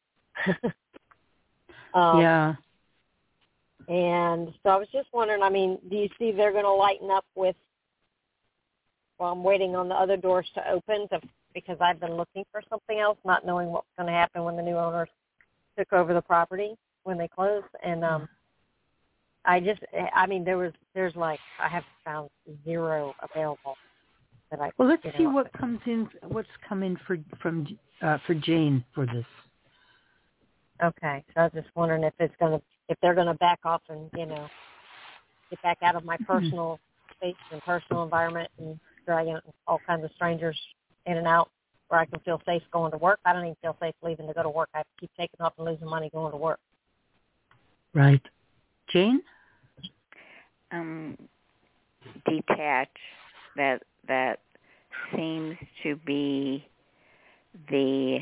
um, yeah. And so I was just wondering, I mean, do you see they're going to lighten up with, well, I'm waiting on the other doors to open to, because I've been looking for something else, not knowing what's going to happen when the new owners took over the property when they closed. And um, I just, I mean, there was, there's like, I have found zero available. That I, well, let's you see know, what comes in, what's come in for from uh, for Jane for this. Okay, so I was just wondering if it's going to, if they're going to back off and, you know, get back out of my personal space and personal environment and dragging all kinds of strangers in and out where I can feel safe going to work. I don't even feel safe leaving to go to work. I keep taking off and losing money going to work. Right. Jane? Um, detach. That that seems to be the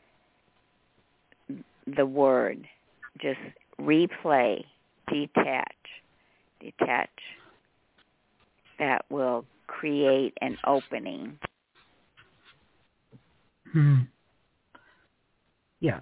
the word. Just replay, detach, detach. That will create an opening. Hmm. Yeah.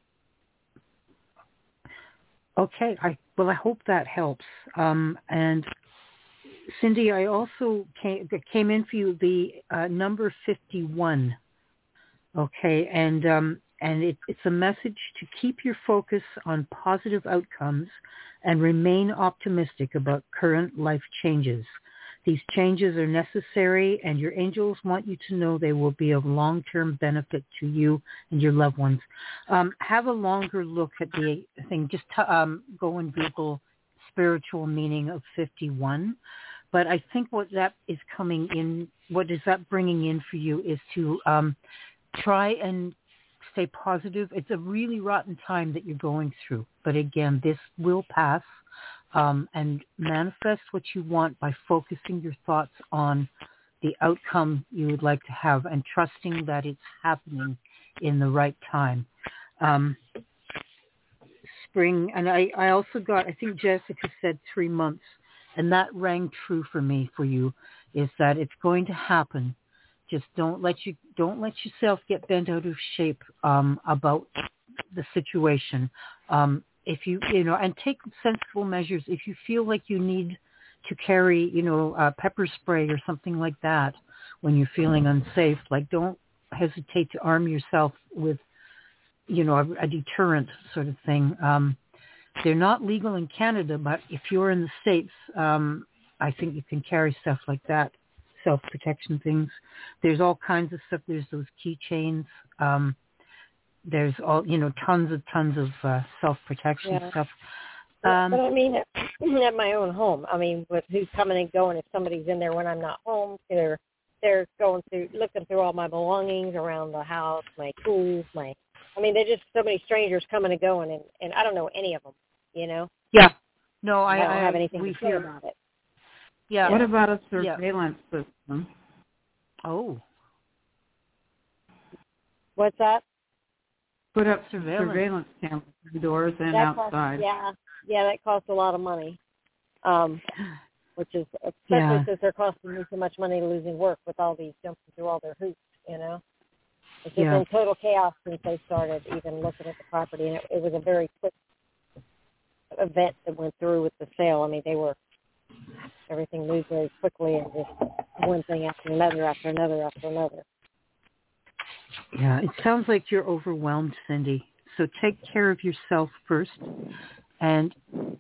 Okay. I well, I hope that helps. Um, and Cindy, I also came came in for you the uh, number fifty-one. Okay, and um, and it, it's a message to keep your focus on positive outcomes and remain optimistic about current life changes. These changes are necessary, and your angels want you to know they will be of long-term benefit to you and your loved ones. Um, have a longer look at the thing. Just t- um, go and Google spiritual meaning of fifty-one. But I think what that is coming in, what is that bringing in for you is to um, try and stay positive. It's a really rotten time that you're going through. But again, this will pass. Um, and manifest what you want by focusing your thoughts on the outcome you would like to have and trusting that it's happening in the right time. Um, spring, and I, I also got, I think Jessica said three months, and that rang true for me for you, is that it's going to happen. Just don't let you don't let yourself get bent out of shape um, about the situation. Um, if you you know, and take sensible measures. If you feel like you need to carry, you know, uh, pepper spray or something like that when you're feeling unsafe, like don't hesitate to arm yourself with you know, a, a deterrent sort of thing. Um, they're not legal in Canada, but if you're in the States, um, I think you can carry stuff like that, self-protection things. There's all kinds of stuff. There's those keychains. Um, there's all, you know, tons of, tons of uh, self-protection yeah. stuff. Um, but I mean, at, at my own home, I mean, with who's coming and going, if somebody's in there when I'm not home, they're, they're going through, looking through all my belongings around the house, my tools, my, I mean, there's just so many strangers coming and going, and, and I don't know any of them, you know? Yeah. No, I, I don't I have anything we to say hear about it. Yeah. What about a surveillance yeah. system? Oh. What's that? Put up surveillance, surveillance cameras indoors and that outside. Costs, yeah, yeah, that costs a lot of money. Um, which is especially yeah. since they're costing me so much money losing work with all these jumping through all their hoops, you know. It's just yeah. been total chaos since they started even looking at the property, and it, it was a very quick event that went through with the sale. I mean, they were everything moved very quickly, and just one thing after another, after another, after another. Yeah, it sounds like you're overwhelmed, Cindy. So take care of yourself first, and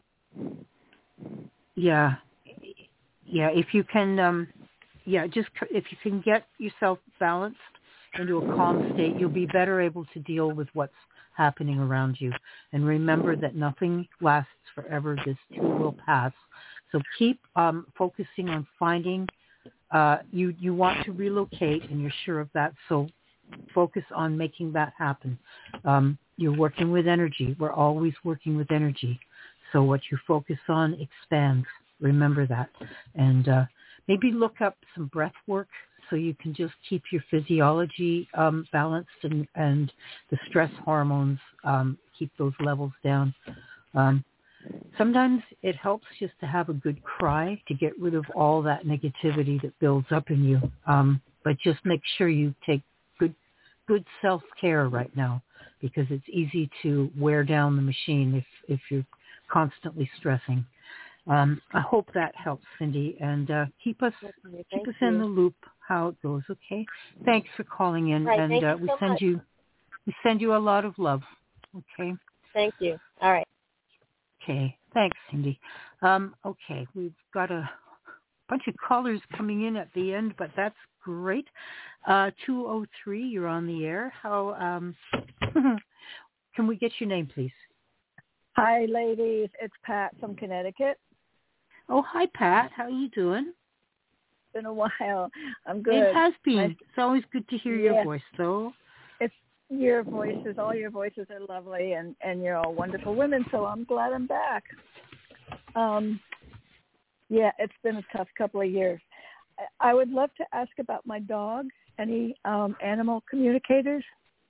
yeah, yeah. If you can, um, yeah, just if you can get yourself balanced into a calm state, you'll be better able to deal with what's happening around you. And remember that nothing lasts forever. This too will pass. So keep um, focusing on finding. Uh, you you want to relocate, and you're sure of that. So focus on making that happen. Um, you're working with energy. We're always working with energy. So what you focus on expands. Remember that. And uh, maybe look up some breath work so you can just keep your physiology um, balanced and, and the stress hormones, um, keep those levels down. Um, sometimes it helps just to have a good cry to get rid of all that negativity that builds up in you. Um, but just make sure you take good good self-care right now, because it's easy to wear down the machine if, if you're constantly stressing. Um, I hope that helps, Cindy, and uh, keep us Thank keep us you. in the loop how it goes. Okay, thanks for calling in, right, and uh, you we so send much. you we send you a lot of love. Okay. Thank you. All right. Okay. Thanks, Cindy. Um, okay, we've got a bunch of callers coming in at the end, but that's great. Uh, two oh three, you're on the air. How um, can we get your name, please? Hi, ladies. It's Pat from Connecticut. Oh, hi, Pat. How are you doing? It's been a while. I'm good. It has been. I, it's always good to hear yeah. your voice, though. It's your voices. All your voices are lovely, and, and you're all wonderful women, so I'm glad I'm back. Um, yeah, it's been a tough couple of years. I, I would love to ask about my dog. Any um, animal communicators?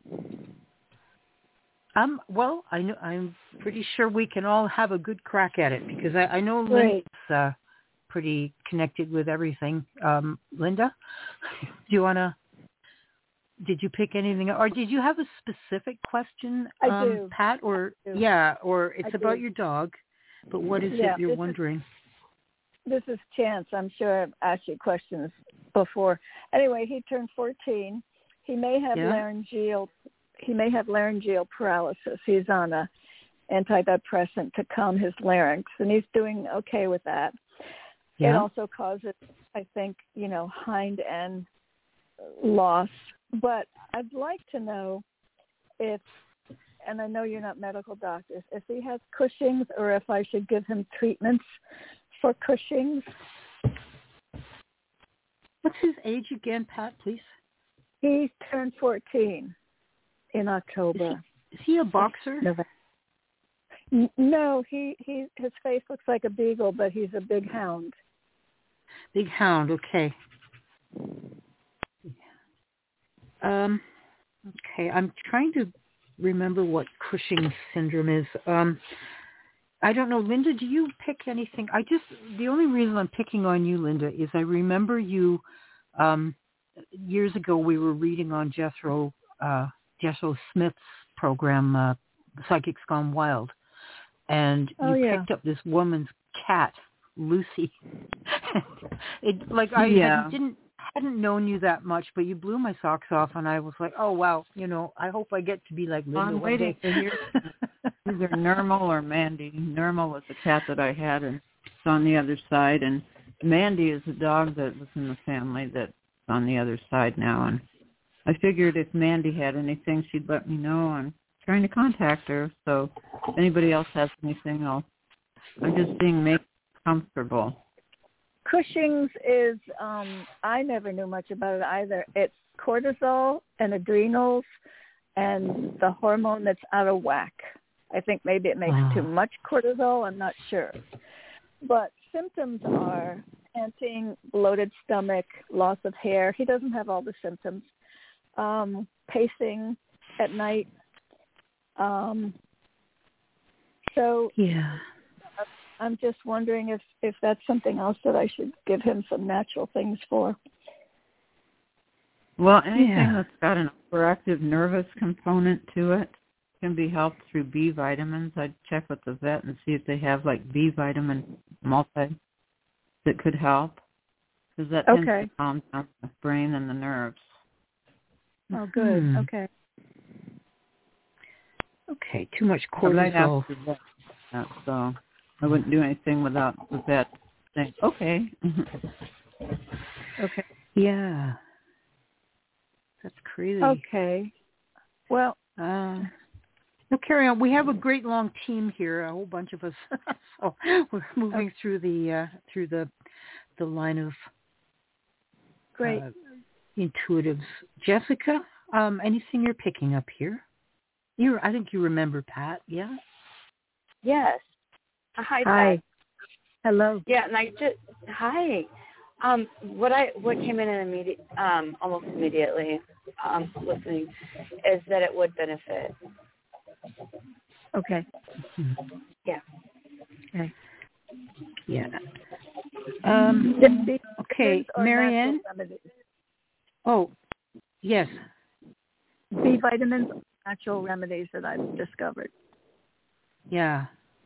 Um, well, I know, I'm pretty sure we can all have a good crack at it, because I, I know Great. Linda's uh, pretty connected with everything. Um, Linda, do you want to, did you pick anything, or did you have a specific question, I um, do. Pat, or, I do. yeah, or it's I about do. your dog, but what is yeah, it you're this wondering? Is, this is Chance. I'm sure I've asked you questions before. Anyway, he turned fourteen. He may have yeah. laryngeal He may have laryngeal paralysis. He's on a antidepressant to calm his larynx, and he's doing okay with that. Yeah. It also causes, I think, you know, hind end loss. But I'd like to know if, and I know you're not medical doctors, if he has Cushing's, or if I should give him treatments for Cushing's. What's his age again, Pat, please? He turned fourteen. In October. Is he, is he a boxer? No, no he, he his face looks like a beagle, but he's a big hound. Big hound, okay. Um, okay, I'm trying to remember what Cushing's syndrome is. Um, I don't know, Linda, do you pick anything? I just, the only reason I'm picking on you, Linda, is I remember you, um, years ago we were reading on Jethro, uh, Jethro Smith's program, uh, Psychics Gone Wild, and you oh, yeah. picked up this woman's cat, Lucy. it like I yeah. had, didn't hadn't known you that much, but you blew my socks off, and I was like, oh wow, you know, I hope I get to be like Linda I'm one waiting day. to hear either Nermal or Mandy. Nermal was the cat that I had, and it's on the other side, and Mandy is a dog that was in the family that's on the other side now, and I figured if Mandy had anything, she'd let me know. I'm trying to contact her, so if anybody else has anything, I'll, I'm just being made comfortable. Cushing's is, um, I never knew much about it either. It's cortisol and adrenals and the hormone that's out of whack. I think maybe it makes too much cortisol. I'm not sure. But symptoms are panting, bloated stomach, loss of hair. He doesn't have all the symptoms. Um, pacing at night. Um, so yeah. I'm just wondering if, if that's something else that I should give him some natural things for. Well, anything Yeah. that's got an overactive nervous component to it can be helped through B vitamins. I'd check with the vet and see if they have like B vitamin multi that could help, because that tends Okay. to calm down the brain and the nerves. Oh, good. Hmm. Okay. Okay, too much But I'd have cortisol. to vet that, so I wouldn't do anything without the vet saying, okay. Okay. Yeah. That's crazy. Okay. Well, uh, no, carry on. We have a great long team here, a whole bunch of us. So we're moving okay. through the uh, through the the line of great uh, intuitives. Jessica, um, anything you're picking up here? You, I think you remember Pat. Yeah. Yes. Hi, Hi. Pat. Hello. Yeah, and I just hi. Um, what I what came in immediate, um, almost immediately, um, listening, is that it would benefit. Okay. Yeah. Okay. Yeah. Um. Okay, Marianne. Oh, yes. B vitamins, natural remedies that I've discovered. Yeah.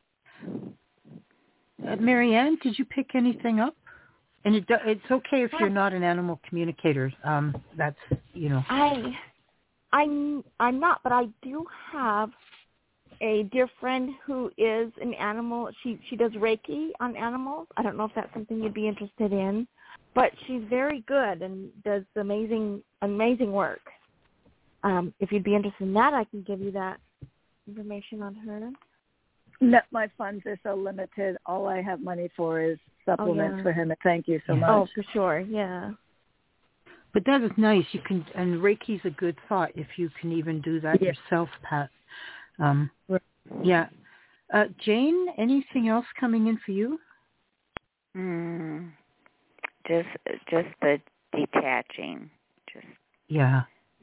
Uh, Marianne, did you pick anything up? And it, it's okay if you're not an animal communicator. Um, that's, you know. I, I'm, I'm not, but I do have a dear friend who is an animal. She she does Reiki on animals. I don't know if that's something you'd be interested in, but she's very good and does amazing amazing work. Um, if you'd be interested in that, I can give you that information on her. No, my funds are so limited. All I have money for is supplements oh, yeah. for him. And thank you so yeah. much. Oh, for sure, yeah. But that is nice. You can, and Reiki's a good thought if you can even do that yeah. yourself, Pat. Um, yeah. Uh, Jane, anything else coming in for you? Mm, just, just the detaching. Just. Yeah.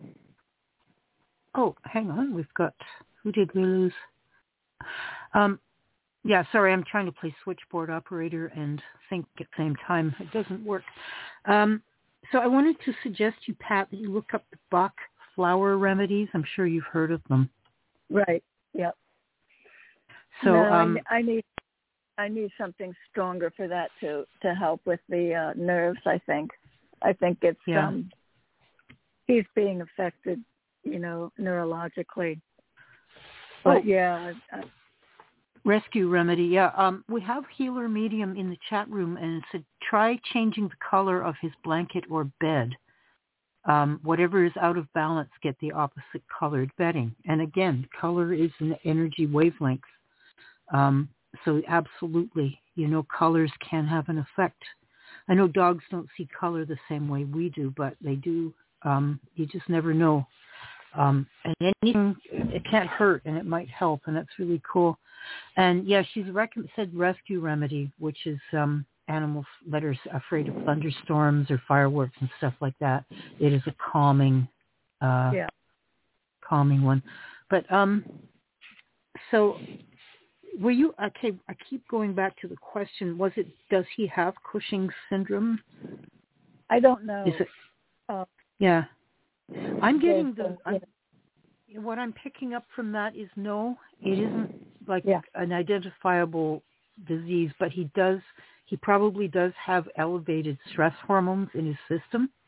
Oh, hang on. We've got, who did we lose? Um, yeah, sorry, I'm trying to play switchboard operator and think at the same time. It doesn't work. Um, so I wanted to suggest to you, Pat, that you look up the Bach flower remedies. I'm sure you've heard of them. Right. Yep. So no, um, I, I need I need something stronger for that to to help with the uh, nerves. I think. I think it's yeah. um, he's being affected, you know, neurologically. But oh. yeah. I, I, Rescue remedy, yeah. Um, we have Healer Medium in the chat room, and it said try changing the color of his blanket or bed. Um, whatever is out of balance, get the opposite colored bedding. And again, color is an energy wavelength. Um, so absolutely, you know, colors can have an effect. I know dogs don't see color the same way we do, but they do. Um, you just never know. Um, and anything, it can't hurt, and it might help, and that's really cool. And yeah, she's rec- said rescue remedy, which is um, animals that are afraid of thunderstorms or fireworks and stuff like that. It is a calming, uh, yeah. calming one. But um, so were you okay? I keep going back to the question: was it? Does he have Cushing's syndrome? I don't know. Is it? Uh, yeah. I'm getting the, yeah. I'm, what I'm picking up from that is no, it isn't like yeah. an identifiable disease, but he does, he probably does have elevated stress hormones in his system.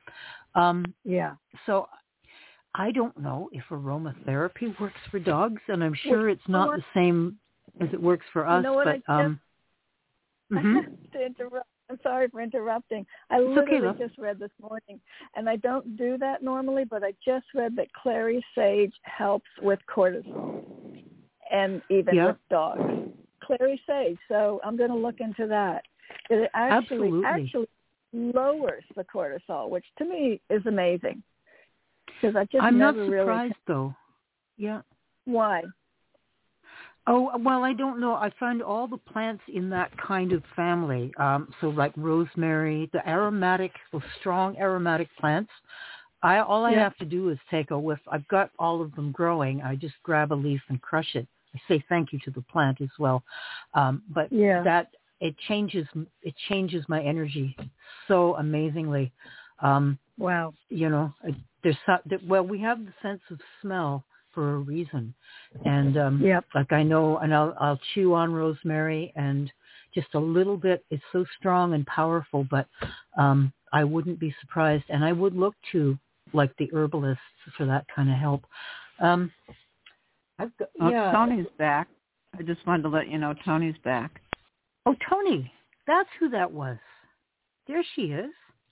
Um, yeah. So I don't know if aromatherapy works for dogs, and I'm sure it's not the same as it works for us. You know what but I um, just, mm-hmm. I have to interrupt. I'm sorry for interrupting. I It's literally okay, just read this morning, and I don't do that normally, but I just read that clary sage helps with cortisol, and even yeah. with dogs. Clary sage. So I'm going to look into that. It actually Absolutely. actually lowers the cortisol, which to me is amazing. Because I just I'm not never surprised, really. though. Yeah. Why? Oh, well, I don't know. I find all the plants in that kind of family, um, so like rosemary, the aromatic, the strong aromatic plants, I all I Yeah. have to do is take a whiff. I've got all of them growing. I just grab a leaf and crush it. I say thank you to the plant as well. Um, but Yeah. that it changes it changes my energy so amazingly. Um, Wow. You know, there's so, well, we have the sense of smell for a reason, and um, Yep. like I know, and I'll I'll chew on rosemary, and just a little bit. It's so strong and powerful, but um, I wouldn't be surprised, and I would look to like the herbalists for that kind of help. Um, I've got, Oh, yeah. Tony's back. I just wanted to let you know Tony's back. Oh, Tony, that's who that was. There she is.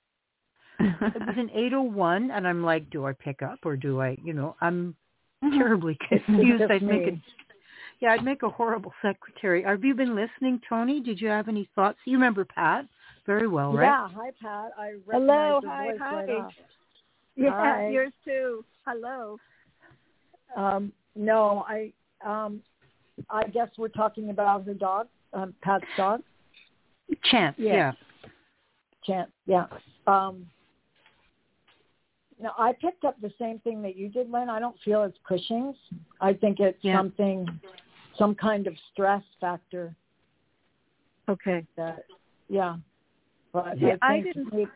It was an eight oh one, and I'm like, do I pick up or do I, you know, I'm terribly confused. I'd make a, yeah, I'd make a horrible secretary. Have you been listening, Tony? Did you have any thoughts? You remember Pat very well, right? Yeah. Hi, Pat. I Hello. recognize your Hi. voice Hi. right off. Yeah, Hi. yours too. Hello. Um, no, I um, I guess we're talking about her dog, um, Pat's dog. Chance, Yeah. yeah. Chance, yeah. Um, now, I picked up the same thing that you did, Lynn. I don't feel it's Cushing's. I think it's Yeah. something, some kind of stress factor. Okay. That, yeah. But Yeah, I, I think didn't. we,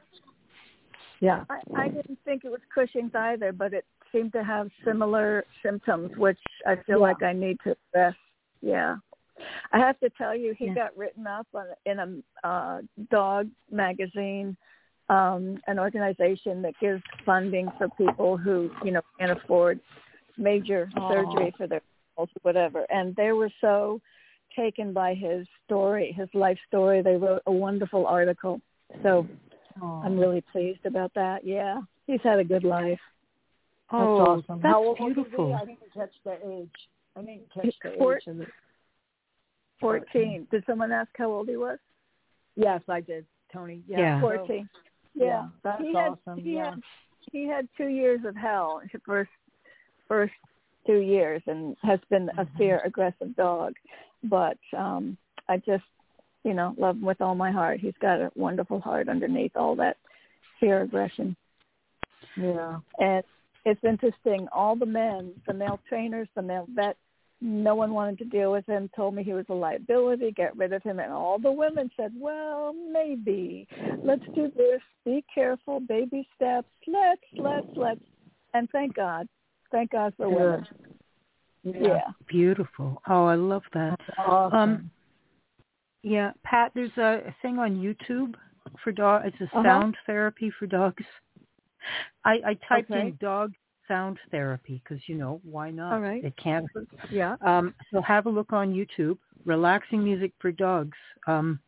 yeah. I, I didn't think it was Cushing's either, but it seemed to have similar symptoms, which I feel Yeah. like I need to address. Yeah. I have to tell you, he Yeah. got written up on, in a uh, dog magazine, um, an organization that gives funding for people who, you know, can't afford major Oh. surgery for their health or whatever. And they were so taken by his story, his life story. They wrote a wonderful article. So Oh. I'm really pleased about that. Yeah. He's had a good life. Oh, That's awesome. that's How old beautiful. was he? I didn't catch the age. I didn't catch the Four- age of it. fourteen. Did someone ask how old he was? Yes, I did, Tony. Yeah. Yeah. So- fourteen. yeah, Yeah. that's he had, awesome. He yeah. had, he had two years of hell, his first, first two years, and has been a fear aggressive dog. But um I just, you know, love him with all my heart. He's got a wonderful heart underneath all that fear aggression. Yeah. And it's interesting, all the men, the male trainers, the male vets, no one wanted to deal with him, told me he was a liability, get rid of him. And all the women said, well, maybe. Let's do this. Be careful. Baby steps. Let's, let's, let's. And thank God. Thank God for women. Yeah. Yeah. Beautiful. Oh, I love that. Awesome. Um, yeah, Pat, there's a, a thing on YouTube for dog. It's a Uh-huh. sound therapy for dogs. I, I typed Okay. in dog sound therapy because, you know, why not? All right. It can't hurt. Yeah. Um, so have a look on YouTube, relaxing music for dogs. Um,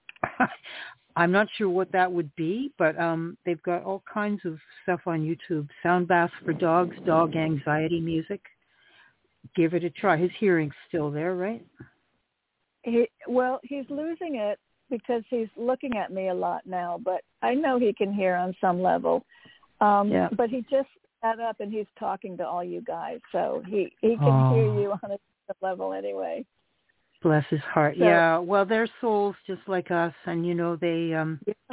I'm not sure what that would be, but um, they've got all kinds of stuff on YouTube. Sound baths for dogs, dog anxiety music. Give it a try. His hearing's still there, right? He, well, he's losing it because he's looking at me a lot now, but I know he can hear on some level. Um, Yeah. But he just sat up and he's talking to all you guys, so he, he can Oh. hear you on a different level anyway. Bless his heart. So- yeah. Well, they're souls just like us, and you know they. Um, Yeah.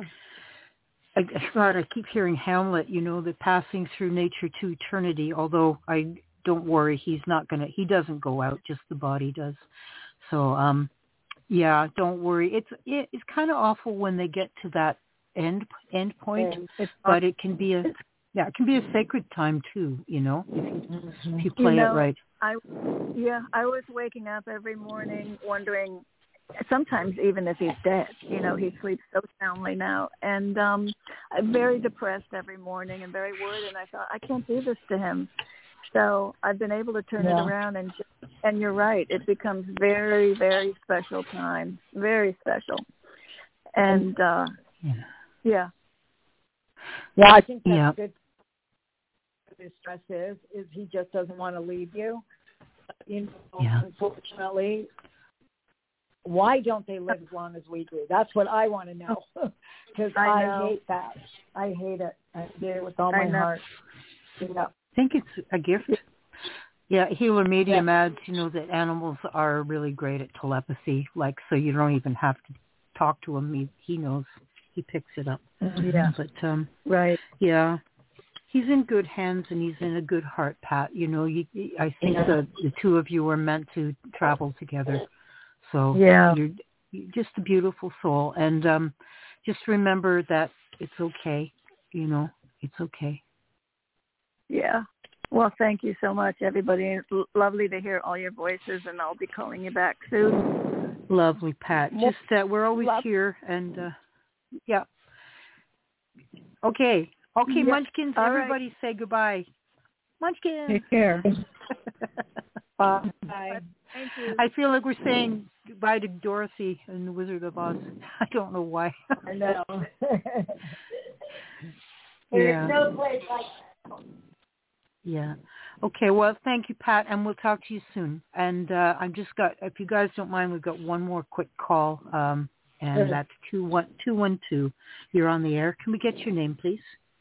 I, God, I keep hearing Hamlet. You know, the passing through nature to eternity. Although I don't worry, he's not gonna. He doesn't go out. Just the body does. So, um, yeah, don't worry. It's it, it's kind of awful when they get to that end end point, And it's but it can be a yeah, it can be a sacred time too. You know, if you, if you play You know, it right. I, yeah, I was waking up every morning wondering, sometimes even if he's dead, you know, he sleeps so soundly now. And um I'm very depressed every morning and very worried, and I thought, I can't do this to him. So I've been able to turn yeah. it around, and just, and you're right, it becomes very, very special time, very special. And uh yeah. Yeah. Yeah, I think that's yeah. good. His stress is is he just doesn't want to leave you. You know, yeah. unfortunately, why don't they live as long as we do? That's what I want to know, because I, I hate that. I hate it. I do with all my heart. Yeah. I think it's a gift. Yeah, healer medium yeah. adds, you know, that animals are really great at telepathy, like, so you don't even have to talk to him. He, he knows. He picks it up. Yeah. But, um, right. yeah. He's in good hands and he's in a good heart, Pat. You know, you, I think yeah. the, the two of you were meant to travel together. So yeah. you're, you're just a beautiful soul. And um, just remember that it's okay. You know, it's okay. Yeah. Well, thank you so much, everybody. It's l- lovely to hear all your voices, and I'll be calling you back soon. Lovely, Pat. Just uh, we're always Love- here. And, uh, yeah. Okay. Okay, yep. Munchkins, all everybody right. say goodbye. Munchkins. Take care. Bye. Bye. Thank you. I feel like we're saying goodbye to Dorothy in The Wizard of Oz. I don't know why. I know. There's yeah. no place like that. Yeah. Okay, well, thank you, Pat, and we'll talk to you soon. And uh, I've just got, if you guys don't mind, we've got one more quick call, um, and sure. that's two one two one two. You're on the air. Can we get your name, please?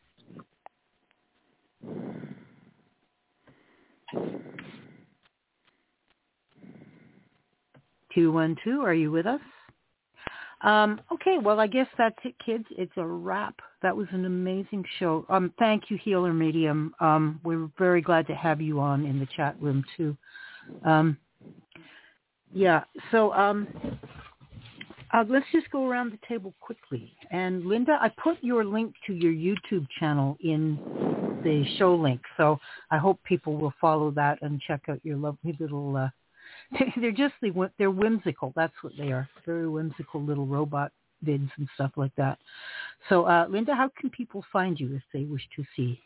two one two, are you with us? Um, okay, well, I guess that's it, kids. It's a wrap. That was an amazing show. Um, thank you, Healer Medium. Um, we're very glad to have you on in the chat room, too. Um, yeah, so um, uh, let's just go around the table quickly. And, Linda, I put your link to your YouTube channel in the show link, so I hope people will follow that and check out your lovely little... Uh, they're just, they're whimsical. That's what they are. Very whimsical little robot vids and stuff like that. So, uh, Linda, how can people find you if they wish to see?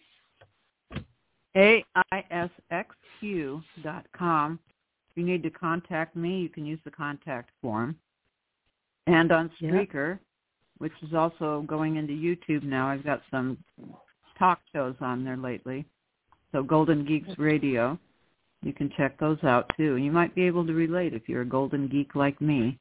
A I S X Q dot com. If you need to contact me, you can use the contact form. And on Spreaker, yeah. which is also going into YouTube now. I've got some talk shows on there lately. So Golden Geeks Radio. You can check those out, too. You might be able to relate if you're a golden geek like me.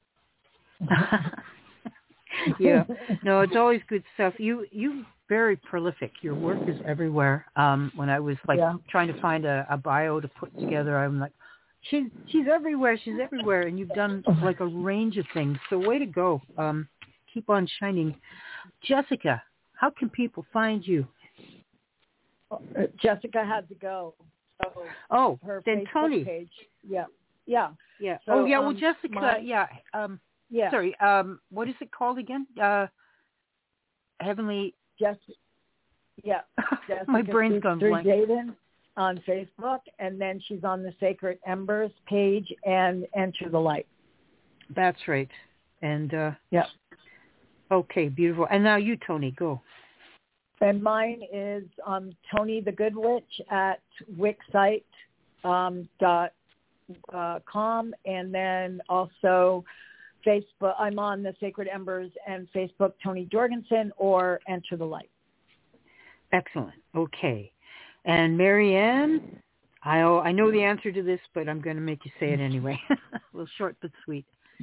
Yeah. No, it's always good stuff. You, you very prolific. Your work is everywhere. Um, when I was, like, yeah. trying to find a, a bio to put together, I'm like, she's, she's everywhere. She's everywhere. And you've done, like, a range of things. So way to go. Um, keep on shining. Jessica, how can people find you? Uh, Jessica had to go. So oh, her then Facebook Tony. Page. Yeah, yeah, yeah. So, oh, yeah. Well, um, Jessica. my, yeah. Um, yeah. Sorry. Um, what is it called again? Uh, Heavenly. Jessica. Yeah. Jessica My brain's gone blank. Jaden on Facebook, and then she's on the Sacred Embers page and Enter the Light. That's right. And uh, yeah. Okay, beautiful. And now you, Tony, go. And mine is um, Tony the Good Witch at wixsite um, dot uh, com, and then also Facebook. I'm on the Sacred Embers and Facebook, Tony Jorgensen, or Enter the Light. Excellent. Okay. And Marianne, I I know the answer to this, but I'm going to make you say it anyway. A little short but sweet.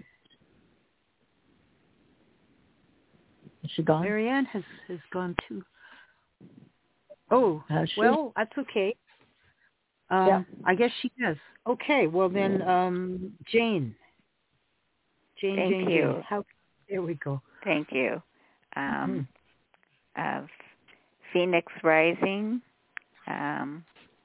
Is she gone? Marianne has, has gone too. Oh, well, that's okay. Um, yeah. I guess she does. Okay, well then, um, Jane. Jane, Thank Jane, you. Jane. How, there we go. Thank you. Um, mm-hmm. uh, Phoenix Rising. Um,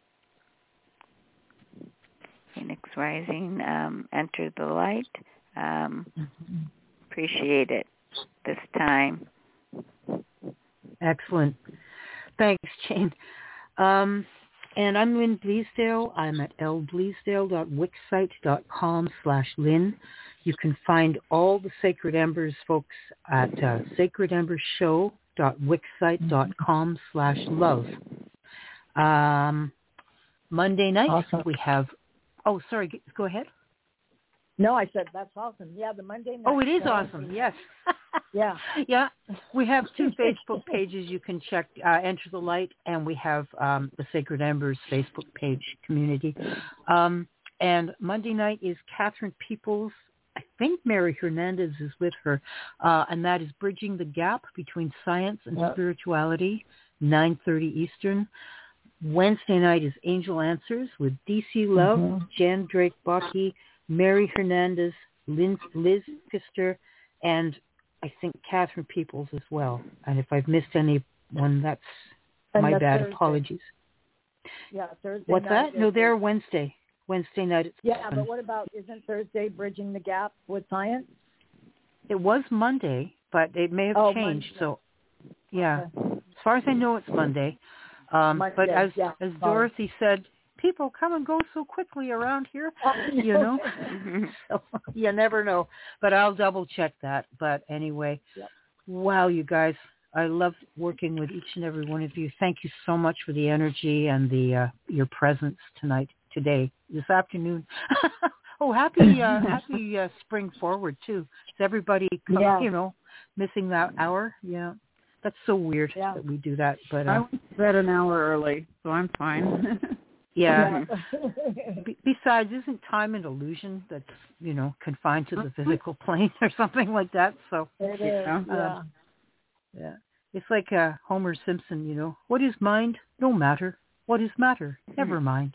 Phoenix Rising. Um, Enter the Light. Um, mm-hmm. Appreciate it this time. Excellent. Thanks, Jane. Um, and I'm Lynn Bleasdale. I'm at l bleasdale dot wixsite dot com slash Lynn. You can find all the Sacred Embers folks at uh, sacred embers show dot wixsite dot com slash love. Um, Monday night awesome. we have, oh, sorry, go ahead. No, I said that's awesome. Yeah, the Monday night. Oh, it is show. awesome, yes. Yeah. Yeah, we have two Facebook pages you can check, uh, Enter the Light, and we have um, the Sacred Embers Facebook page community. Um, and Monday night is Catherine Peoples. I think Mary Hernandez is with her, uh, and that is Bridging the Gap Between Science and yep. Spirituality, nine thirty Eastern. Wednesday night is Angel Answers with D C Love, mm-hmm. Jan Drake Baki, Mary Hernandez, Liz, Liz Pfister, and I think Catherine Peoples as well. And if I've missed anyone, that's and my that's bad. Thursday. Apologies. Yeah, Thursday What's night that? No, they're Wednesday. Wednesday night at Yeah, seven. but what about, isn't Thursday Bridging the Gap with Science? It was Monday, but it may have oh, changed. Monday. So, yeah. Okay. As far as I know, it's Monday. Um, Monday but as yeah. as Dorothy said, people come and go so quickly around here, you know. So you never know. But I'll double check that. But anyway, yep. Wow, you guys, I love working with each and every one of you. Thank you so much for the energy and the uh, your presence tonight, today, this afternoon. Oh, happy uh, happy uh, spring forward too. Is everybody, come, yeah. you know, missing that hour? Yeah. That's so weird yeah. that we do that. But uh, I went to bed an hour early, so I'm fine. yeah. B- besides, isn't time an illusion that's, you know, confined to the physical plane or something like that? So it is. Um, yeah. Yeah. It's like uh, Homer Simpson, you know. What is mind? No matter. What is matter? Never mind.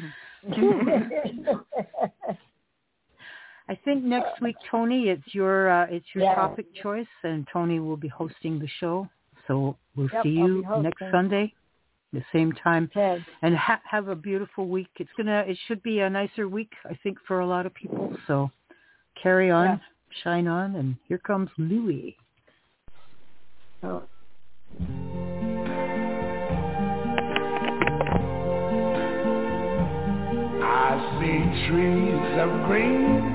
I think next week, Tony, it's your uh, it's your yeah. topic choice, and Tony will be hosting the show. So we'll yep, see you next Sunday, the same time, okay. and ha- have a beautiful week. It's gonna, it should be a nicer week, I think, for a lot of people. So carry on, yeah. shine on, and here comes Louie. Oh. I see trees of green,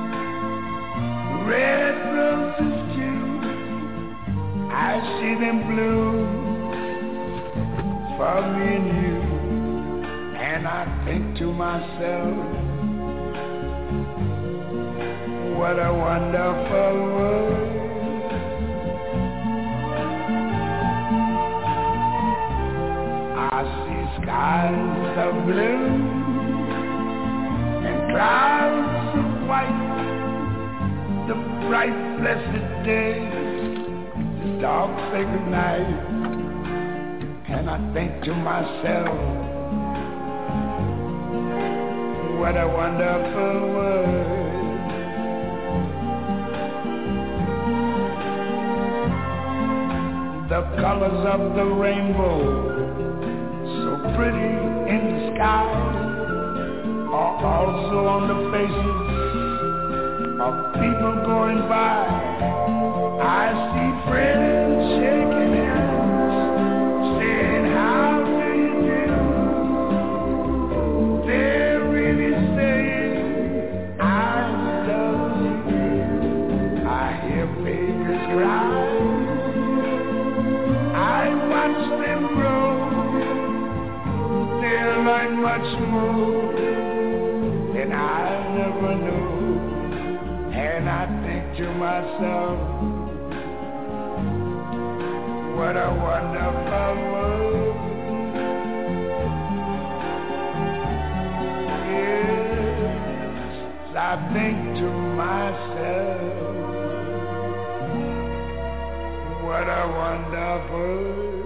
red roses too. I see them bloom for me and you, and I think to myself, what a wonderful world. I see skies of blue and clouds of white, the bright blessed day, the dark sacred night, and I think to myself, what a wonderful world. The colors of the rainbow, so pretty in the sky, are also on the faces of people going by. I see friends shaking hands, saying, how do you do? They're really saying, I love you. I hear babies cry, I watch them grow. They'll learn much more than I never knew. And I think to myself, what a wonderful world. Yes, I think to myself, what a wonderful world.